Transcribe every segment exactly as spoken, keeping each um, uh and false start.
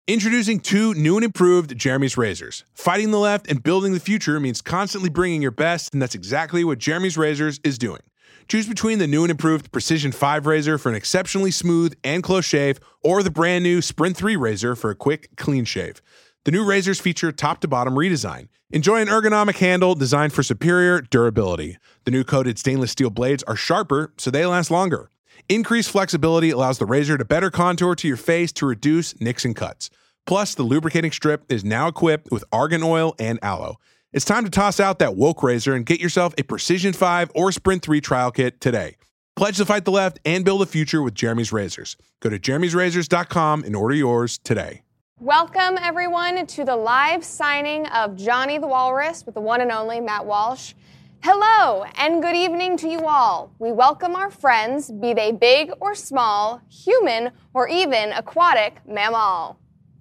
Introducing two new and improved Jeremy's razors. Fighting the left and building the future means constantly bringing your best, and that's exactly what Jeremy's Razors is doing. Choose between the new and improved Precision five razor for an exceptionally smooth and close shave, or the brand new Sprint three razor for a quick, clean shave. The new razors feature top-to-bottom redesign. Enjoy an ergonomic handle designed for superior durability. The new coated stainless steel blades are sharper, so they last longer. Increased flexibility allows the razor to better contour to your face to reduce nicks and cuts. Plus, the lubricating strip is now equipped with argan oil and aloe. It's time to toss out that woke razor and get yourself a Precision five or Sprint three trial kit today. Pledge to fight the left and build a future with Jeremy's Razors. Go to jeremy's razors dot com and order yours today. Welcome, everyone, to the live signing of Johnny the Walrus with the one and only Matt Walsh. Hello, and good evening to you all. We welcome our friends, be they big or small, human or even aquatic mammal.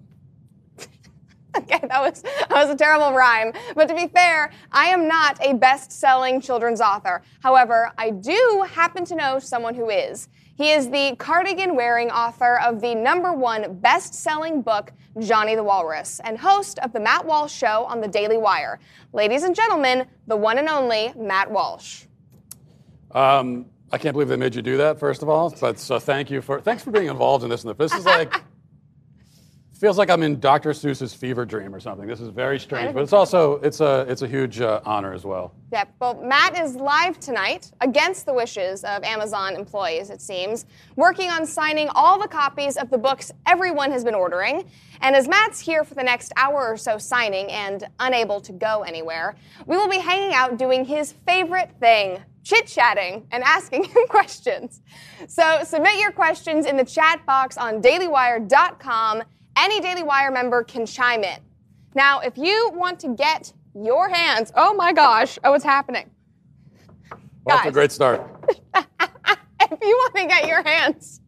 Okay, that was that was a terrible rhyme. But to be fair, I am not a best-selling children's author. However, I do happen to know someone who is. He is the cardigan-wearing author of the number one best-selling book, Johnny the Walrus, and host of the Matt Walsh Show on the Daily Wire. Ladies and gentlemen, the one and only Matt Walsh. Um, I can't believe they made you do that, first of all. But so thank you for thanks for being involved in this. This is like. Feels like I'm in Doctor Seuss's fever dream or something. This is very strange, but it's also it's a it's a huge uh, honor as well. Yeah, well, Matt is live tonight, against the wishes of Amazon employees, it seems, working on signing all the copies of the books everyone has been ordering. And as Matt's here for the next hour or so signing and unable to go anywhere, we will be hanging out doing his favorite thing, chit-chatting and asking him questions. So submit your questions in the chat box on daily wire dot com. Any Daily Wire member can chime in. Now, if you want to get your hands, oh my gosh, oh, what's happening? Well, that's a great start. If you want to get your hands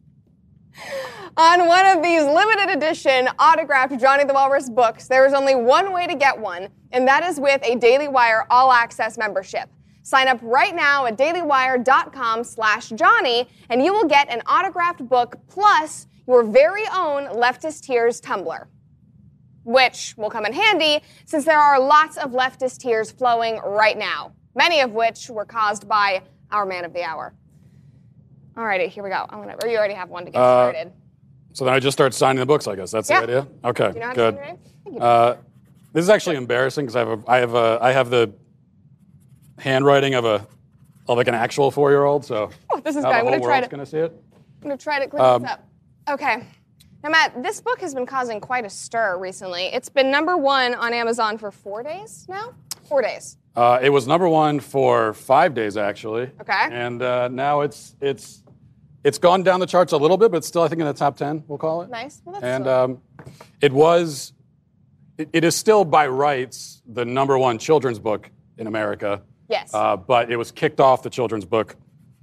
on one of these limited edition autographed Johnny the Walrus books, there is only one way to get one, and that is with a Daily Wire All Access membership. Sign up right now at daily wire dot com slash Johnny, and you will get an autographed book plus your very own Leftist Tears tumbler, which will come in handy since there are lots of leftist tears flowing right now, many of which were caused by our man of the hour. All righty, here we go. I'm gonna, or you already have one to get uh, started. So then I just start signing the books, I guess. That's yeah. the idea? Okay, Do you know how good. to sign your name? Uh, this is actually embarrassing because I have a, I have a, I have the handwriting of a of like an actual four-year-old. So oh, this is now good. the I'm whole gonna try world's to. gonna see it. I'm gonna try to clean Um, this up. Okay. Now, Matt, this book has been causing quite a stir recently. It's been number one on Amazon for four days now? Four days. Uh, it was number one for five days, actually. Okay. And uh, now it's it's it's gone down the charts a little bit, but it's still, I think, in the top ten, we'll call it. Nice. Well, that's and still... um, it was, it, it is still by rights the number one children's book in America. Yes. Uh, but it was kicked off the children's book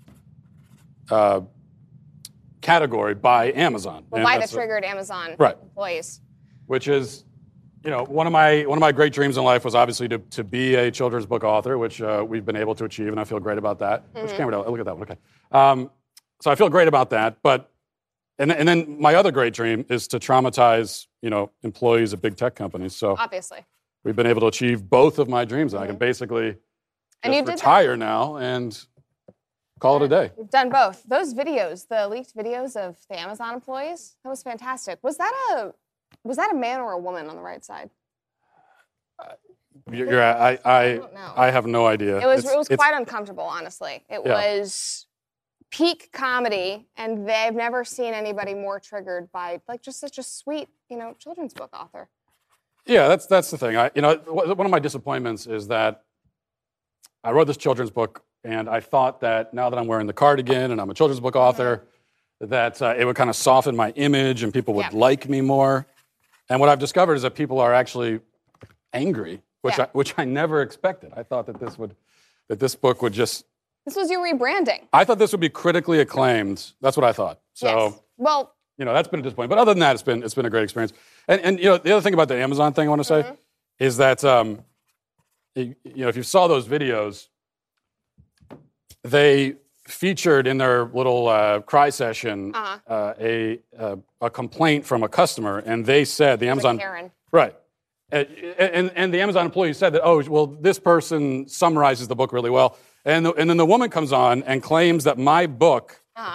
uh, category by Amazon. Well, by the triggered Amazon right. employees. Which is, you know, one of my one of my great dreams in life was obviously to, to be a children's book author, which uh, we've been able to achieve, and I feel great about that. Mm-hmm. Which camera? Look at that one. Okay. Um, so I feel great about that. But and and then my other great dream is to traumatize, you know, employees of big tech companies. So obviously, we've been able to achieve both of my dreams, and mm-hmm. I can basically and just you retire now and call it a day. You've done both. Those videos, the leaked videos of the Amazon employees, that was fantastic. Was that a was that a man or a woman on the right side? Uh, you're, you're, I, I, I, don't know. I have no idea. It was it's, it was quite uncomfortable, honestly. It yeah. was peak comedy, and they've never seen anybody more triggered by like just such a sweet, you know, children's book author. Yeah, that's that's the thing. I, you know, one of my disappointments is that I wrote this children's book. And I thought that now that I'm wearing the cardigan and I'm a children's book author, mm-hmm. that uh, it would kind of soften my image and people would yeah. like me more. And what I've discovered is that people are actually angry, which yeah. I, which I never expected. I thought that this would, that this book would just. This was your rebranding. I thought this would be critically acclaimed. That's what I thought. So, yes. Well, you know, that's been a disappointment. But other than that, it's been it's been a great experience. And and you know, the other thing about the Amazon thing I want to say mm-hmm. is that um, you, you know, if you saw those videos. They featured in their little uh, cry session Uh-huh. uh, a, a a complaint from a customer, and they said the Amazon Karen. right, and, and and the Amazon employee said that, oh well, this person summarizes the book really well, and the, and then the woman comes on and claims that my book Uh-huh.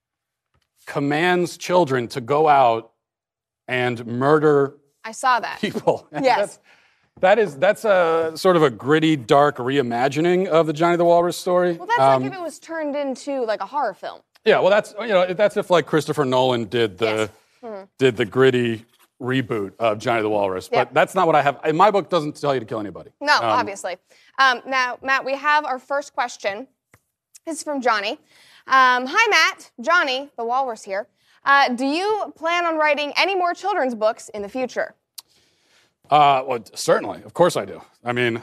commands children to go out and murder I saw that. people. And Yes. that's, that is that's a sort of a gritty, dark reimagining of the Johnny the Walrus story. Well, that's Um, like if it was turned into like a horror film. Yeah, well, that's you know that's if like Christopher Nolan did the Yes. Mm-hmm. did the gritty reboot of Johnny the Walrus, but Yeah. that's not what I have. In my book, doesn't tell you to kill anybody. No, Um, obviously. Um, now, Matt, we have our first question. This is from Johnny. Um, Hi, Matt. Johnny, the Walrus here. Uh, do you plan on writing any more children's books in the future? Uh, well, certainly, of course I do. I mean,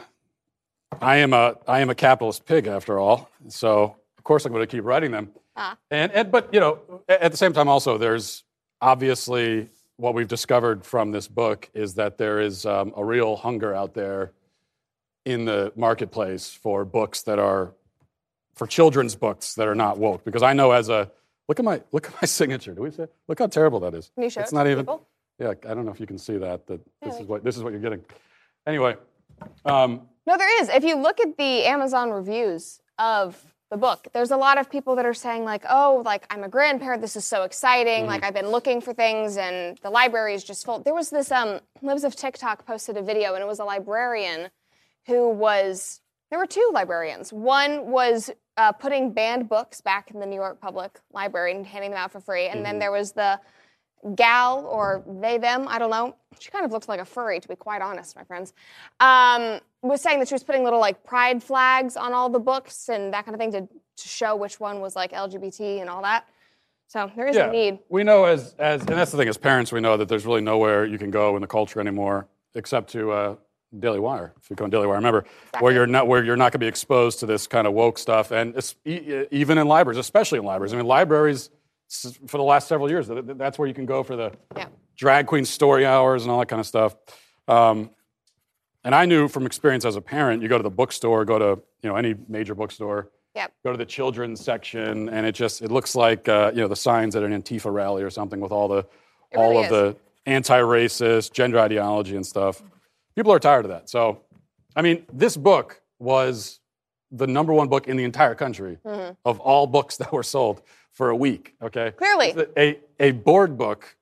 I am a I am a capitalist pig after all, so of course I'm going to keep writing them. Ah. And, and but you know, a- at the same time, also there's obviously what we've discovered from this book is that there is um, a real hunger out there in the marketplace for books that are for children's books that are not woke. Because I know as a look at my look at my signature. Do we say? Look how terrible that is. Can you show it's it not to even. people? Yeah, I don't know if you can see that. That this Yeah, is what this is what you're getting. Anyway, um, No, there is. If you look at the Amazon reviews of the book, there's a lot of people that are saying like, oh, like I'm a grandparent, this is so exciting. Like I've been looking for things and the library is just full. There was this, um, Libs of TikTok posted a video and it was a librarian who was, there were two librarians. One was uh, putting banned books back in the New York Public Library and handing them out for free. And then there was the gal or they, them, I don't know. She kind of looked like a furry, to be quite honest, my friends. Um, was saying that she was putting little like pride flags on all the books and that kind of thing to, to show which one was like L G B T and all that. So there is yeah, a need. we know as as and that's the thing as parents, we know that there's really nowhere you can go in the culture anymore except to uh, Daily Wire. If you go on Daily Wire, remember where you're not where you're not going to be exposed to this kind of woke stuff, and it's, e- even in libraries, especially in libraries. I mean, libraries s- for the last several years, th- th- that's where you can go for the Yeah. drag queen story hours and all that kind of stuff. Um, and I knew from experience as a parent, you go to the bookstore, go to you know any major bookstore, Yep. go to the children's section, and it just it looks like uh, you know the signs at an Antifa rally or something with all the It all really of the anti-racist gender ideology and stuff. People are tired of that. So, I mean, this book was the number one book in the entire country of all books that were sold for a week. Okay, Clearly. a a board book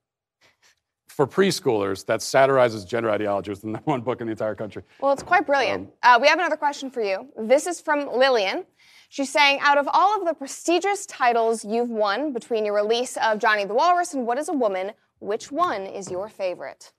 for preschoolers that satirizes gender ideology was the number one book in the entire country. Well, it's quite brilliant. uh, we have another question for you. This is from Lillian. She's saying, out of all of the prestigious titles you've won between your release of Johnny the Walrus and What is a Woman, which one is your favorite?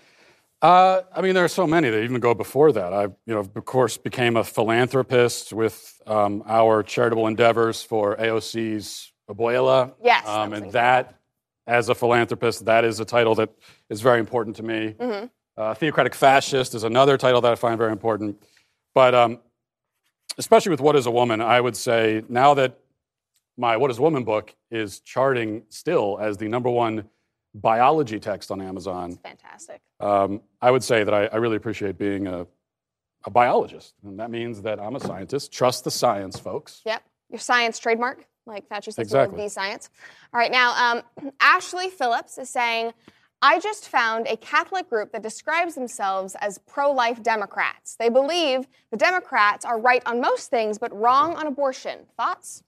Uh, I mean, there are so many that even go before that. I, you know, of course, became a philanthropist with um, our charitable endeavors for A O C's Abuela. Yes, that Um, was and that, as a philanthropist, that is a title that is very important to me. Mm-hmm. Uh, Theocratic Fascist is another title that I find very important. But um, especially with What is a Woman, I would say now that my What is a Woman book is charting still as the number one biology text on Amazon, Fantastic. um, I would say that I, I really appreciate being a, a biologist. And that means that I'm a scientist. Trust the science, folks. Yep. Your science trademark, like Thatcher says, Exactly. the science. All right, now, um, Ashley Phillips is saying, I just found a Catholic group that describes themselves as pro-life Democrats. They believe the Democrats are right on most things, but wrong on abortion. Thoughts?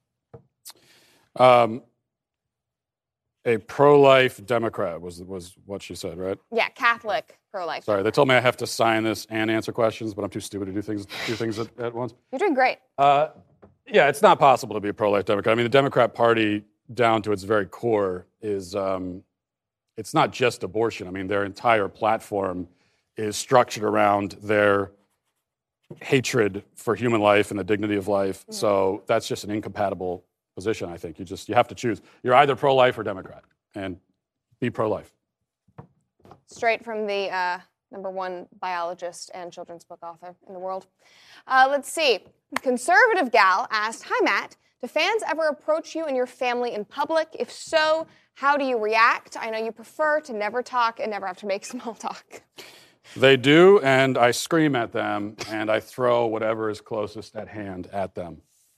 Um, a pro-life Democrat was was what she said, right? Yeah, Catholic pro-life. Sorry, they told me I have to sign this and answer questions, but I'm too stupid to do things do things at, at once. You're doing great. Uh, yeah, it's not possible to be a pro-life Democrat. I mean, the Democrat Party, down to its very core, is um, it's not just abortion. I mean, their entire platform is structured around their hatred for human life and the dignity of life. Mm-hmm. So that's just an incompatible position, I think. You just you have to choose. You're either pro-life or Democrat, and be pro-life. Straight from the uh, number one biologist and children's book author in the world. Uh, let's see. Conservative Gal asked, hi, Matt. Do fans ever approach you and your family in public? If so, how do you react? I know you prefer to never talk and never have to make small talk. They do, and I scream at them, and I throw whatever is closest at hand at them.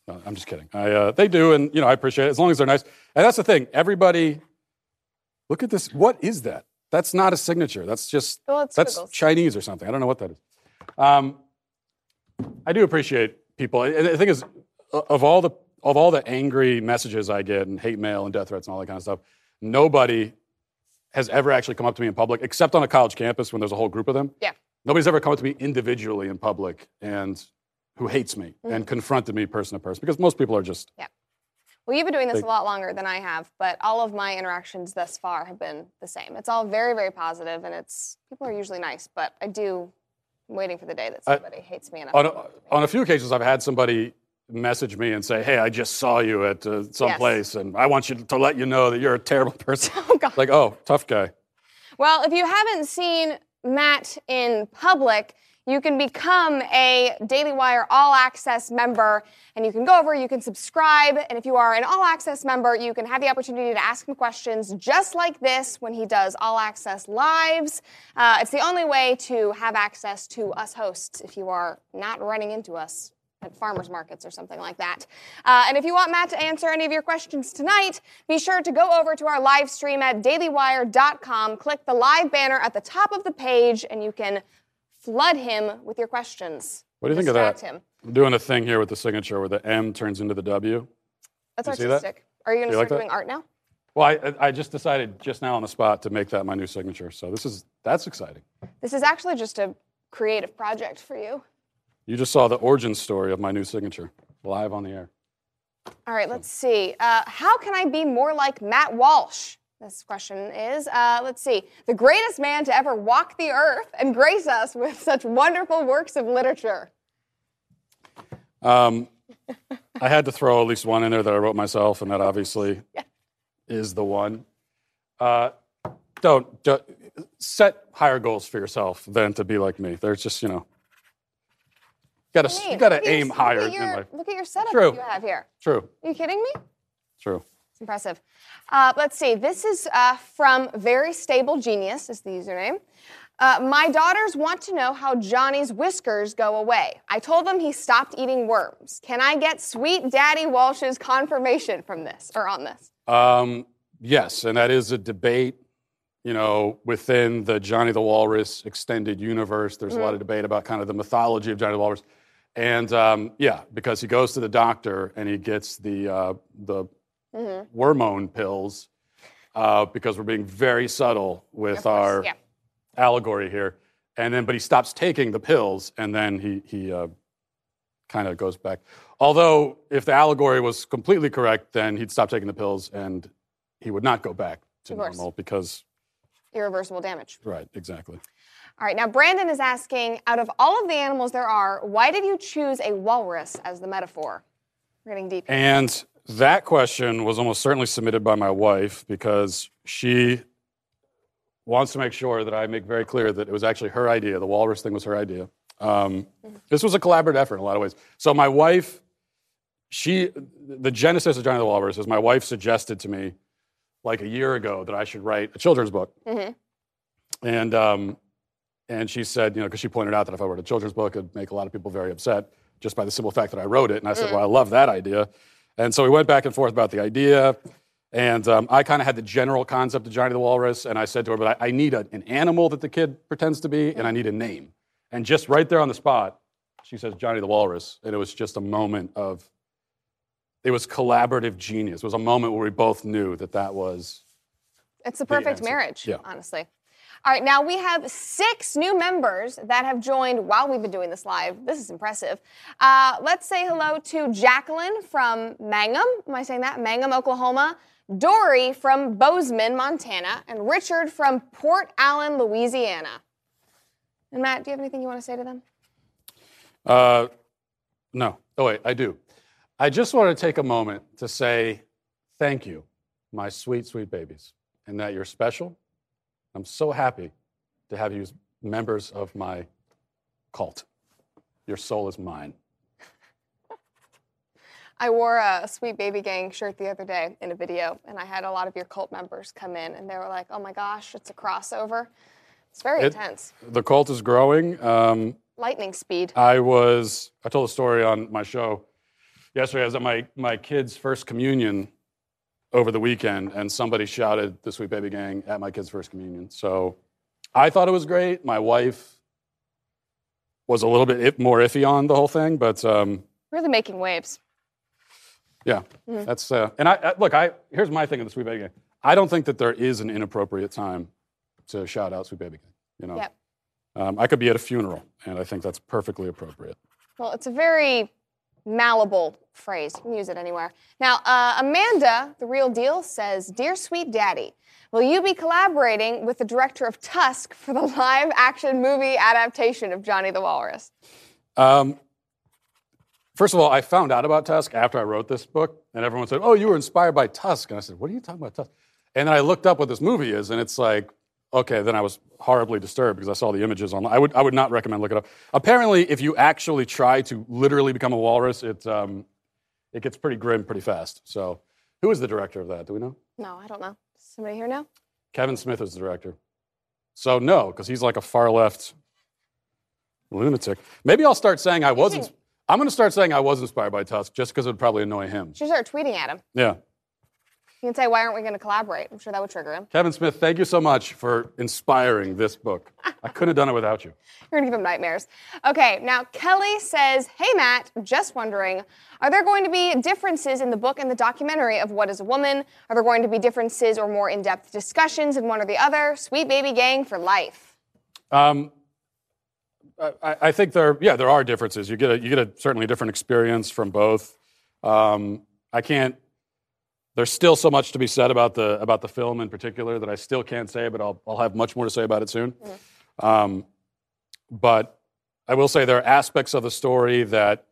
No, I'm just kidding. I, uh, they do, and you know, I appreciate it as long as they're nice. And that's the thing. Everybody, look at this. What is that? That's not a signature. That's just Well, it's that's squiggles. Chinese or something. I don't know what that is. Um, I do appreciate people. And the thing is, of all the of all the angry messages I get and hate mail and death threats and all that kind of stuff, nobody has ever actually come up to me in public, except on a college campus when there's a whole group of them. Yeah. Nobody's ever come up to me individually in public and who hates me Mm-hmm. and confronted me person to person, because most people are just Yeah. Well, you've been doing this Like- a lot longer than I have, but all of my interactions thus far have been the same. It's all very, very positive, and it's people are usually nice, but I do, I'm waiting for the day that I- somebody hates me enough. on a, on a few occasions I've had somebody message me and say, "Hey, I just saw you at uh, some Yes. place, and I want you to let you know that you're a terrible person." Oh, God. Like, oh, tough guy. Well, if you haven't seen Matt in public, you can become a Daily Wire All Access member, and you can go over, you can subscribe, and if you are an All Access member, you can have the opportunity to ask him questions just like this when he does All Access Lives. Uh, it's the only way to have access to us hosts if you are not running into us at farmers markets or something like that. Uh, and if you want Matt to answer any of your questions tonight, be sure to go over to our live stream at daily wire dot com, click the live banner at the top of the page, and you can flood him with your questions. What do you think of that? Distract him. I'm doing a thing here with the signature where the M turns into the W. That's You see that? artistic. Are you going to You start like that? doing art now? Well, I, I just decided just now on the spot to make that my new signature. So this is that's exciting. This is actually just a creative project for you. You just saw the origin story of my new signature live on the air. All right, let's see. Uh, how can I be more like Matt Walsh? This question is, uh, let's see, the greatest man to ever walk the earth and grace us with such wonderful works of literature. Um, I had to throw at least one in there that I wrote myself, and that obviously is the one. Uh, don't, don't set higher goals for yourself than to be like me. There's just, you know, you gotta, Hey, you gotta look at your- aim look higher at in your- life. Look at your setup True. that you have here. True, Are you kidding me? true. It's impressive. Uh, let's see. This is uh, from Very Stable Genius is the username. Uh, my daughters want to know how Johnny's whiskers go away. I told them he stopped eating worms. Can I get sweet Daddy Walsh's confirmation from this or on this? Um, yes, and that is a debate, you know, within the Johnny the Walrus extended universe. There's a lot of debate about kind of the mythology of Johnny the Walrus. And um, yeah, because he goes to the doctor and he gets the, uh, the wormone pills uh, because we're being very subtle with Of course, our yeah. allegory here. And then, but he stops taking the pills and then he, he uh, kind of goes back. Although, if the allegory was completely correct, then he'd stop taking the pills and he would not go back to Of course. normal because, Irreversible damage. right, exactly. All right, now Brandon is asking, out of all of the animals there are, why did you choose a walrus as the metaphor? We're getting deep here. And that question was almost certainly submitted by my wife because she wants to make sure that I make very clear that it was actually her idea. The walrus thing was her idea. Um, this was a collaborative effort in a lot of ways. So my wife, she, the genesis of Johnny the Walrus is my wife suggested to me like a year ago that I should write a children's book. And um, and she said, you know, because she pointed out that if I wrote a children's book, it'd make a lot of people very upset just by the simple fact that I wrote it. And I said, well, I love that idea. And so we went back and forth about the idea. And um, I kind of had the general concept of Johnny the Walrus. And I said to her, but I, I need a, an animal that the kid pretends to be, and I need a name. And just right there on the spot, she says Johnny the Walrus. And it was just a moment of, it was collaborative genius. It was a moment where we both knew that that was. It's the perfect answer. marriage, Yeah. honestly. All right, now we have six new members that have joined while we've been doing this live. This is impressive. Uh, let's say hello to Jacqueline from Mangum. Am I saying that? Mangum, Oklahoma. Dory from Bozeman, Montana. And Richard from Port Allen, Louisiana. And Matt, do you have anything you want to say to them? Uh, no. Oh, wait, I do. I just want to take a moment to say thank you, my sweet, sweet babies, and that you're special. I'm so happy to have you as members of my cult. Your soul is mine. I wore a Sweet Baby Gang shirt the other day in a video, and I had a lot of your cult members come in, and they were like, oh my gosh, it's a crossover. It's very It- intense. The cult is growing. Um, Lightning speed. I was, I told a story on my show Yesterday I was at my, my kid's first communion over the weekend, and somebody shouted "The Sweet Baby Gang" at my kid's first communion. So I thought it was great. My wife was a little bit more iffy on the whole thing, but um, Really making waves. yeah, mm-hmm. that's uh, and I, I look. I here's my thing of the Sweet Baby Gang. I don't think that there is an inappropriate time to shout out "Sweet Baby Gang." You know, yep. um, I could be at a funeral, and I think that's perfectly appropriate. Well, it's a very malleable phrase. You can use it anywhere. Now, uh, Amanda, the real deal, says, "Dear Sweet Daddy, will you be collaborating with the director of Tusk for the live-action movie adaptation of Johnny the Walrus?" Um, first of all, I found out about Tusk after I wrote this book, and everyone said, "Oh, you were inspired by Tusk." And I said, "What are you talking about, Tusk?" And then I looked up what this movie is, and it's like, okay, then I was horribly disturbed because I saw the images online. I would, I would not recommend looking it up. Apparently, if you actually try to literally become a walrus, it, um, it gets pretty grim pretty fast. So who is the director of that? Do we know? No, I don't know. Does somebody here know? Kevin Smith is the director. So no, because he's like a far-left lunatic. Maybe I'll start saying I wasn't. I'm going to start saying I was inspired by Tusk just because it would probably annoy him. You should start tweeting at him. Yeah. You can say, "Why aren't we going to collaborate?" I'm sure that would trigger him. Kevin Smith, thank you so much for inspiring this book. I couldn't have done it without you. You're going to give him nightmares. Okay, now Kelly says, "Hey Matt, just wondering, are there going to be differences in the book and the documentary of What is a Woman? Are there going to be differences or more in-depth discussions in one or the other? Sweet Baby Gang for life." Um, I, I think there, yeah, there are differences. You get a, you get a certainly different experience from both. Um, I can't. There's still so much to be said about the about the film in particular that I still can't say, but I'll I'll have much more to say about it soon. Mm-hmm. Um, but I will say there are aspects of the story that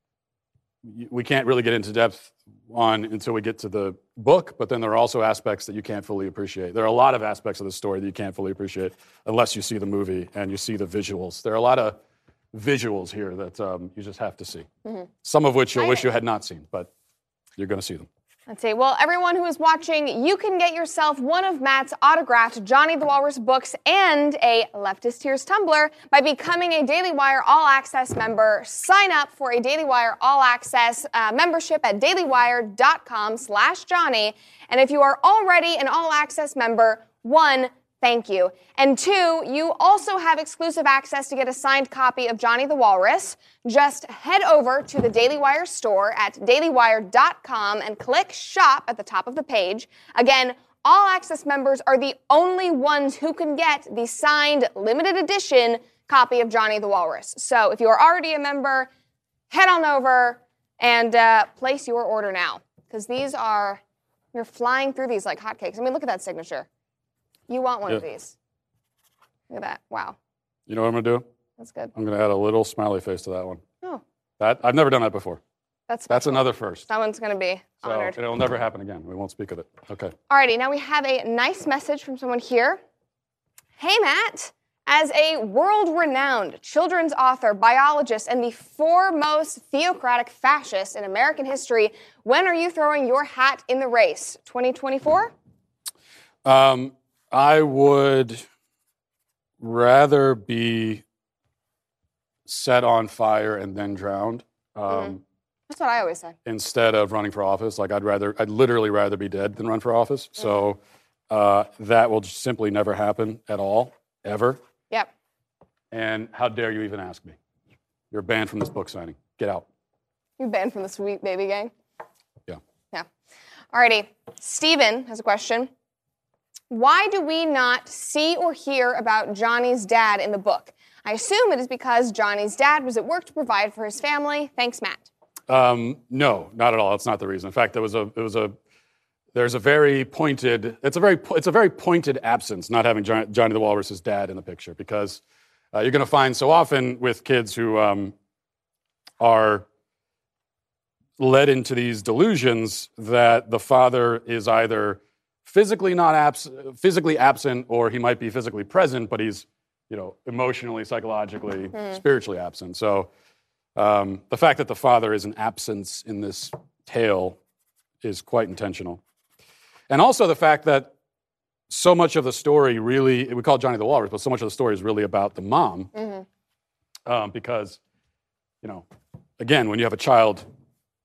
we can't really get into depth on until we get to the book, but then there are also aspects that you can't fully appreciate. There are a lot of aspects of the story that you can't fully appreciate unless you see the movie and you see the visuals. There are a lot of visuals here that um, you just have to see, mm-hmm. some of which you'll wish you had not seen, but you're going to see them. Let's see. Well, everyone who is watching, you can get yourself one of Matt's autographed Johnny the Walrus books and a Leftist Tears tumbler by becoming a Daily Wire All Access member. Sign up for a Daily Wire All Access uh, membership at dailywire.com slash Johnny. And if you are already an All Access member, one, thank you. And two, you also have exclusive access to get a signed copy of Johnny the Walrus. Just head over to the Daily Wire store at dailywire dot com and click shop at the top of the page. Again, All Access members are the only ones who can get the signed limited edition copy of Johnny the Walrus. So if you are already a member, head on over and uh, place your order now. Because these are, you're flying through these like hotcakes. I mean, look at that signature. You want one yeah. of these. Look at that. Wow. You know what I'm going to do? That's good. I'm going to add a little smiley face to that one. Oh. That I've never done that before. That's That's another first. That one's going to be so honored. It'll never happen again. We won't speak of it. Okay. Alrighty, now we have a nice message from someone here. Hey, Matt. As a world-renowned children's author, biologist, and the foremost theocratic fascist in American history, when are you throwing your hat in the race? twenty twenty-four? Um... I would rather be set on fire and then drowned. Um, mm-hmm. That's what I always say. Instead of running for office, like I'd rather, I'd literally rather be dead than run for office. Mm-hmm. So uh, that will just simply never happen at all, ever. Yep. And how dare you even ask me? You're banned from this book signing. Get out. You're banned from the Sweet Baby Gang? Yeah. Yeah. Alrighty. Steven has a question. Why do we not see or hear about Johnny's dad in the book? I assume it is because Johnny's dad was at work to provide for his family. Thanks, Matt. Um, no, not at all. That's not the reason. In fact, there was a, it was a, there's a very pointed, it's a very, it's a very pointed absence not having Johnny, Johnny the Walrus's dad in the picture because uh, you're going to find so often with kids who um, are led into these delusions that the father is either physically not abs- physically absent, or he might be physically present, but he's, you know, emotionally, psychologically, mm. spiritually absent. So um, the fact that the father is an absence in this tale is quite intentional. And also the fact that so much of the story really, we call it Johnny the Walrus, but so much of the story is really about the mom. Mm-hmm. Um, because, you know, again, when you have a child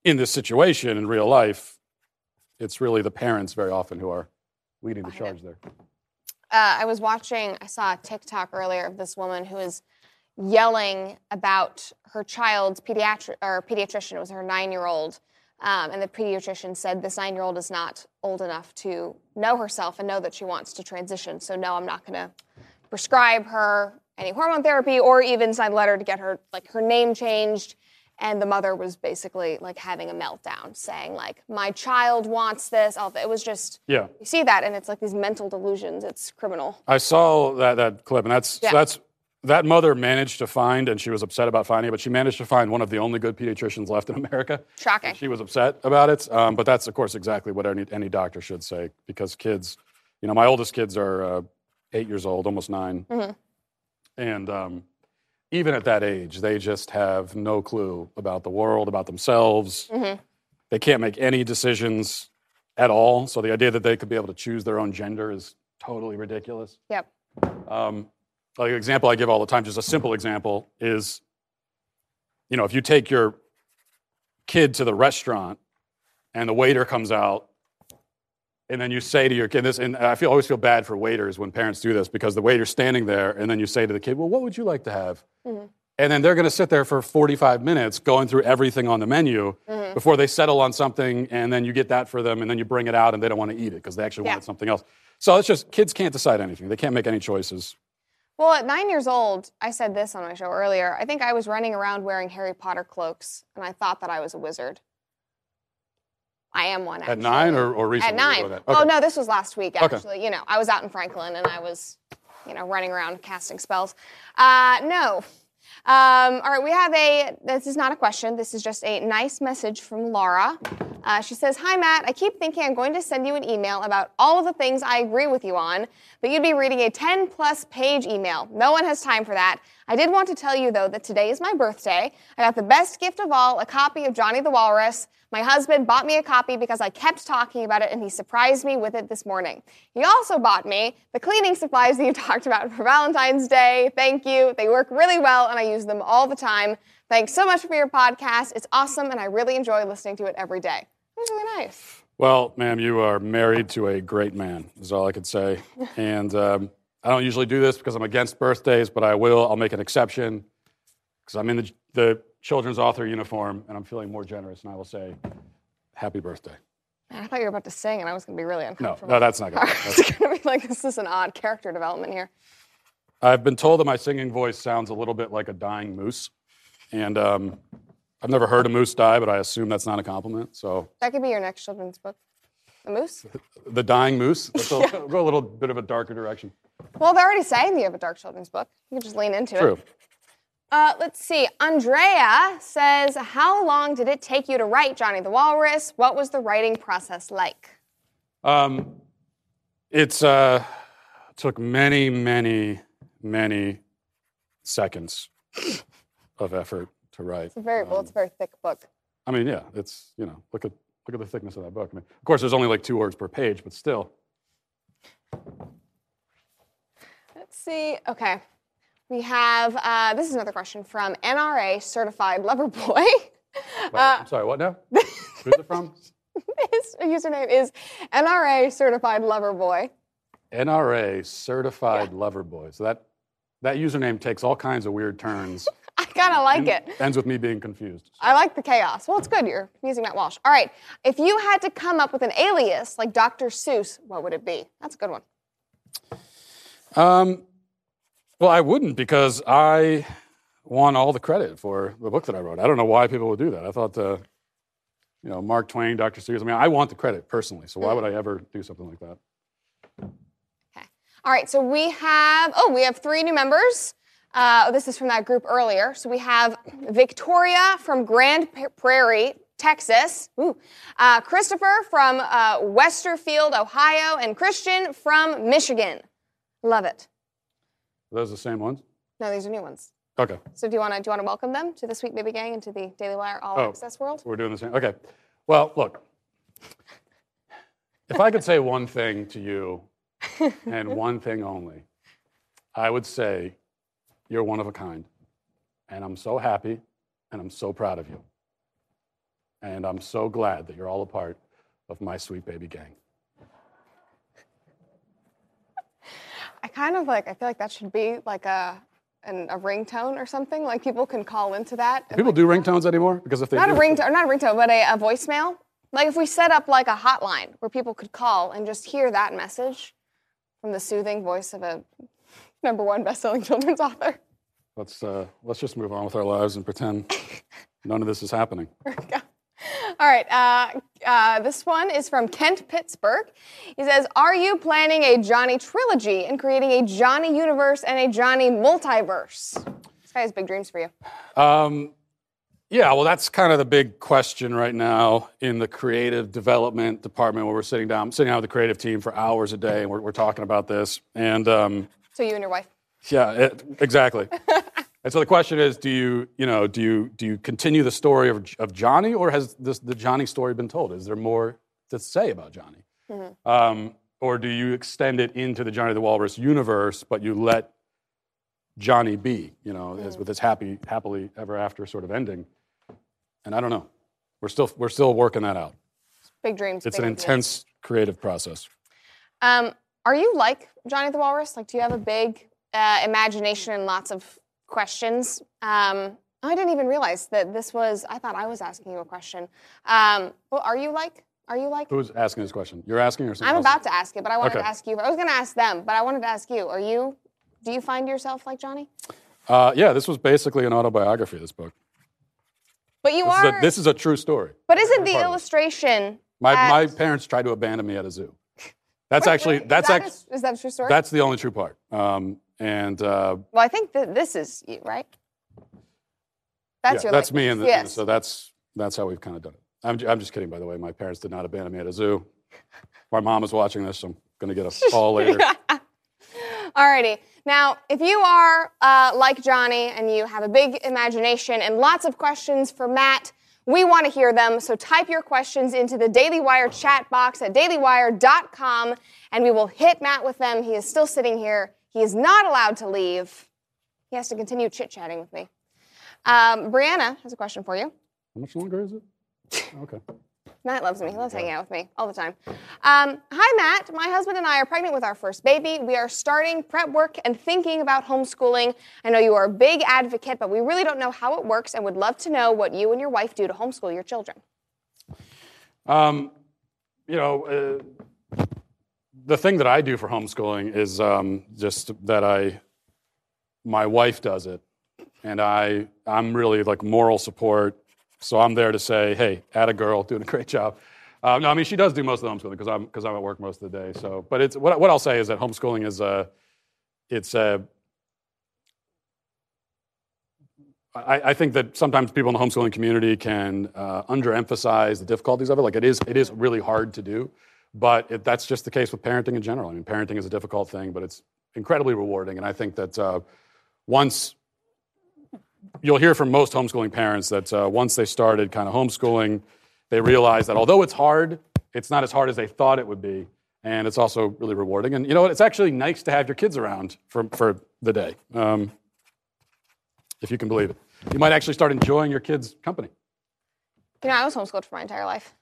in this situation in real life, it's really the parents very often who are leading the charge there. Uh, I was watching, I saw a TikTok earlier of this woman who was yelling about her child's pediatric or pediatrician. It was her nine-year-old, um, and the pediatrician said this nine-year-old is not old enough to know herself and know that she wants to transition. So no, I'm not going to prescribe her any hormone therapy or even sign a letter to get her like her name changed. And the mother was basically like having a meltdown, saying like, my child wants this. It was just, yeah. You see that, and it's like these mental delusions. It's criminal. I saw that that clip, and that's yeah. so that's that mother managed to find, and she was upset about finding it, but she managed to find one of the only good pediatricians left in America. Shocking. She was upset about it, um, but that's, of course, exactly what any, any doctor should say, because kids, you know, my oldest kids are uh, eight years old, almost nine, mm-hmm. and um, even at that age, they just have no clue about the world, about themselves. Mm-hmm. They can't make any decisions at all, so the idea that they could be able to choose their own gender is totally ridiculous. Yep. Um, like an example I give all the time, just a simple example, is, you know, if you take your kid to the restaurant and the waiter comes out, and then you say to your kid this, and I feel always feel bad for waiters when parents do this, because the waiter's standing there, and then you say to the kid, well, what would you like to have? Mm-hmm. And then they're going to sit there for forty-five minutes going through everything on the menu mm-hmm. before they settle on something, and then you get that for them, and then you bring it out, and they don't want to eat it because they actually yeah. wanted something else. So it's just, kids can't decide anything. They can't make any choices. Well, at nine years old, I said this on my show earlier, I think I was running around wearing Harry Potter cloaks, and I thought that I was a wizard. I am one, actually. At nine or, or recently? At nine. Okay. Oh, no, this was last week, actually. Okay. You know, I was out in Franklin, and I was, you know, running around casting spells. Uh, no. Um, all right, we have a, this is not a question, this is just a nice message from Laura. Uh, she says, hi, Matt, I keep thinking I'm going to send you an email about all of the things I agree with you on, but you'd be reading a ten-plus page email. No one has time for that. I did want to tell you, though, that today is my birthday. I got the best gift of all, a copy of Johnny the Walrus. My husband bought me a copy because I kept talking about it, and he surprised me with it this morning. He also bought me the cleaning supplies that you talked about for Valentine's Day. Thank you. They work really well, and I use them all the time. Thanks so much for your podcast. It's awesome, and I really enjoy listening to it every day. It was really nice. Well, ma'am, you are married to a great man, is all I could say. And um, I don't usually do this because I'm against birthdays, but I will. I'll make an exception because I'm in the, the children's author uniform, and I'm feeling more generous, and I will say, happy birthday. Man, I thought you were about to sing, and I was going to be really uncomfortable. No, no, that's not good. It's going to be like, this is an odd character development here. I've been told that my singing voice sounds a little bit like a dying moose, and um, I've never heard a moose die, but I assume that's not a compliment. So that could be your next children's book. The moose? The dying moose? Let's yeah. go a little bit of a darker direction. Well, they're already saying that you have a dark children's book. You can just lean into True. it. True. Uh, let's see. Andrea says, how long did it take you to write Johnny the Walrus? What was the writing process like? Um, it's uh, took many, many, many seconds of effort to write. It's a very, well, it's a very thick book. I mean, yeah, it's, you know, look at look at the thickness of that book. I mean, of course, there's only like two words per page, but still. Let's see. Okay. We have, uh, this is another question from N R A Certified Lover Boy. Wait, uh, I'm sorry, what now? Who's it from? His username is N R A Certified Lover Boy. N R A Certified Yeah. Lover Boy. So that, that username takes all kinds of weird turns. I kind of like and it. Ends with me being confused. I like the chaos. Well, it's good. You're using Matt Walsh. All right. If you had to come up with an alias like Doctor Seuss, what would it be? That's a good one. Um, well, I wouldn't, because I won all the credit for the book that I wrote. I don't know why people would do that. I thought, uh, you know, Mark Twain, Doctor Seuss. I mean, I want the credit personally, so why would I ever do something like that? Okay. All right. So we have, oh, we have three new members. Uh, this is from that group earlier. So we have Victoria from Grand Prairie, Texas. Ooh. Uh, Christopher from uh, Westerfield, Ohio, and Christian from Michigan. Love it. Are those the same ones? No, these are new ones. Okay. So do you want to do you want to welcome them to the Sweet Baby Gang and to the Daily Wire All Oh, Access world? We're doing the same. Okay. Well, look. If I could say one thing to you, and one thing only, I would say you're one of a kind. And I'm so happy, and I'm so proud of you. and I'm so glad that you're all a part of my sweet baby gang. I kind of like, I feel like that should be like a an, a ringtone or something. Like people can call into that. People like, do ringtones anymore? Because if they Not do, a ringtone, not a ringtone, but a, a voicemail. Like if we set up like a hotline where people could call and just hear that message from the soothing voice of a number one best-selling children's author. Let's uh, let's just move on with our lives and pretend none of this is happening. There we go. All right, uh, uh, this one is from Kent Pittsburgh. He says, are you planning a Johnny trilogy and creating a Johnny universe and a Johnny multiverse? This guy has big dreams for you. Um, yeah, well, that's kind of the big question right now in the creative development department where we're sitting down, I'm sitting down with the creative team for hours a day, and we're, we're talking about this. And um, So you and your wife. yeah, it, exactly. And so the question is, do you, you know, do you do you continue the story of, of Johnny, or has this, the Johnny story been told? Is there more to say about Johnny? Mm-hmm. Um, or do you extend it into the Johnny the Walrus universe, but you let Johnny be, you know, mm-hmm. as with his happy, happily ever after sort of ending? And I don't know. We're still we're still working that out. Big dreams. It's big an ideas. intense creative process. Um, are you like Johnny the Walrus? Like, do you have a big uh, imagination and lots of questions? Um, I didn't even realize that this was, I thought I was asking you a question. Um, well, are you like, are you like? Who's asking this question? You're asking or something I'm else? about to ask it, but I wanted Okay. to ask you. I was going to ask them, but I wanted to ask you. Are you, do you find yourself like Johnny? Uh, yeah, this was basically an autobiography, this book. But you This, are, is a, this is a true story. but isn't the part of it. illustration My at- my parents tried to abandon me at a zoo. That's Wait, actually, wait, that's is that, actually, a, is that a true story? that's the only true part. Um, and uh, well, I think that this is you, right? That's yeah, your that's likeness. me, and the, yes. so that's that's how we've kind of done it. I'm, j- I'm just kidding, by the way. My parents did not abandon me at a zoo. My mom is watching this, so I'm going to get a call later. Alrighty. Now, if you are uh, like Johnny and you have a big imagination and lots of questions for Matt, we want to hear them. So type your questions into the Daily Wire chat box at daily wire dot com, and we will hit Matt with them. He is still sitting here. He is not allowed to leave. He has to continue chit-chatting with me. Um, Brianna has a question for you. How much longer is it? Okay. Matt loves me. He loves hanging out with me all the time. Um, hi, Matt. My husband and I are pregnant with our first baby. We are starting prep work and thinking about homeschooling. I know you are a big advocate, but we really don't know how it works and would love to know what you and your wife do to homeschool your children. Um, you know, uh, the thing that I do for homeschooling is um, just that I, my wife does it, and I, I'm really like moral support. So I'm there to say, hey, atta girl, doing a great job. Uh, no, I mean she does do most of the homeschooling because I'm because I'm at work most of the day. So, but it's what what I'll say is that homeschooling is a, it's a. I, I think that sometimes people in the homeschooling community can uh, underemphasize the difficulties of it. Like it is, it is really hard to do, but it, that's just the case with parenting in general. I mean, parenting is a difficult thing, but it's incredibly rewarding. And I think that uh, once you'll hear from most homeschooling parents that uh, once they started kind of homeschooling, they realize that although it's hard, it's not as hard as they thought it would be. And it's also really rewarding. And you know what? It's actually nice to have your kids around for, for the day, um, if you can believe it. You might actually start enjoying your kids' company. You know, I was homeschooled for my entire life.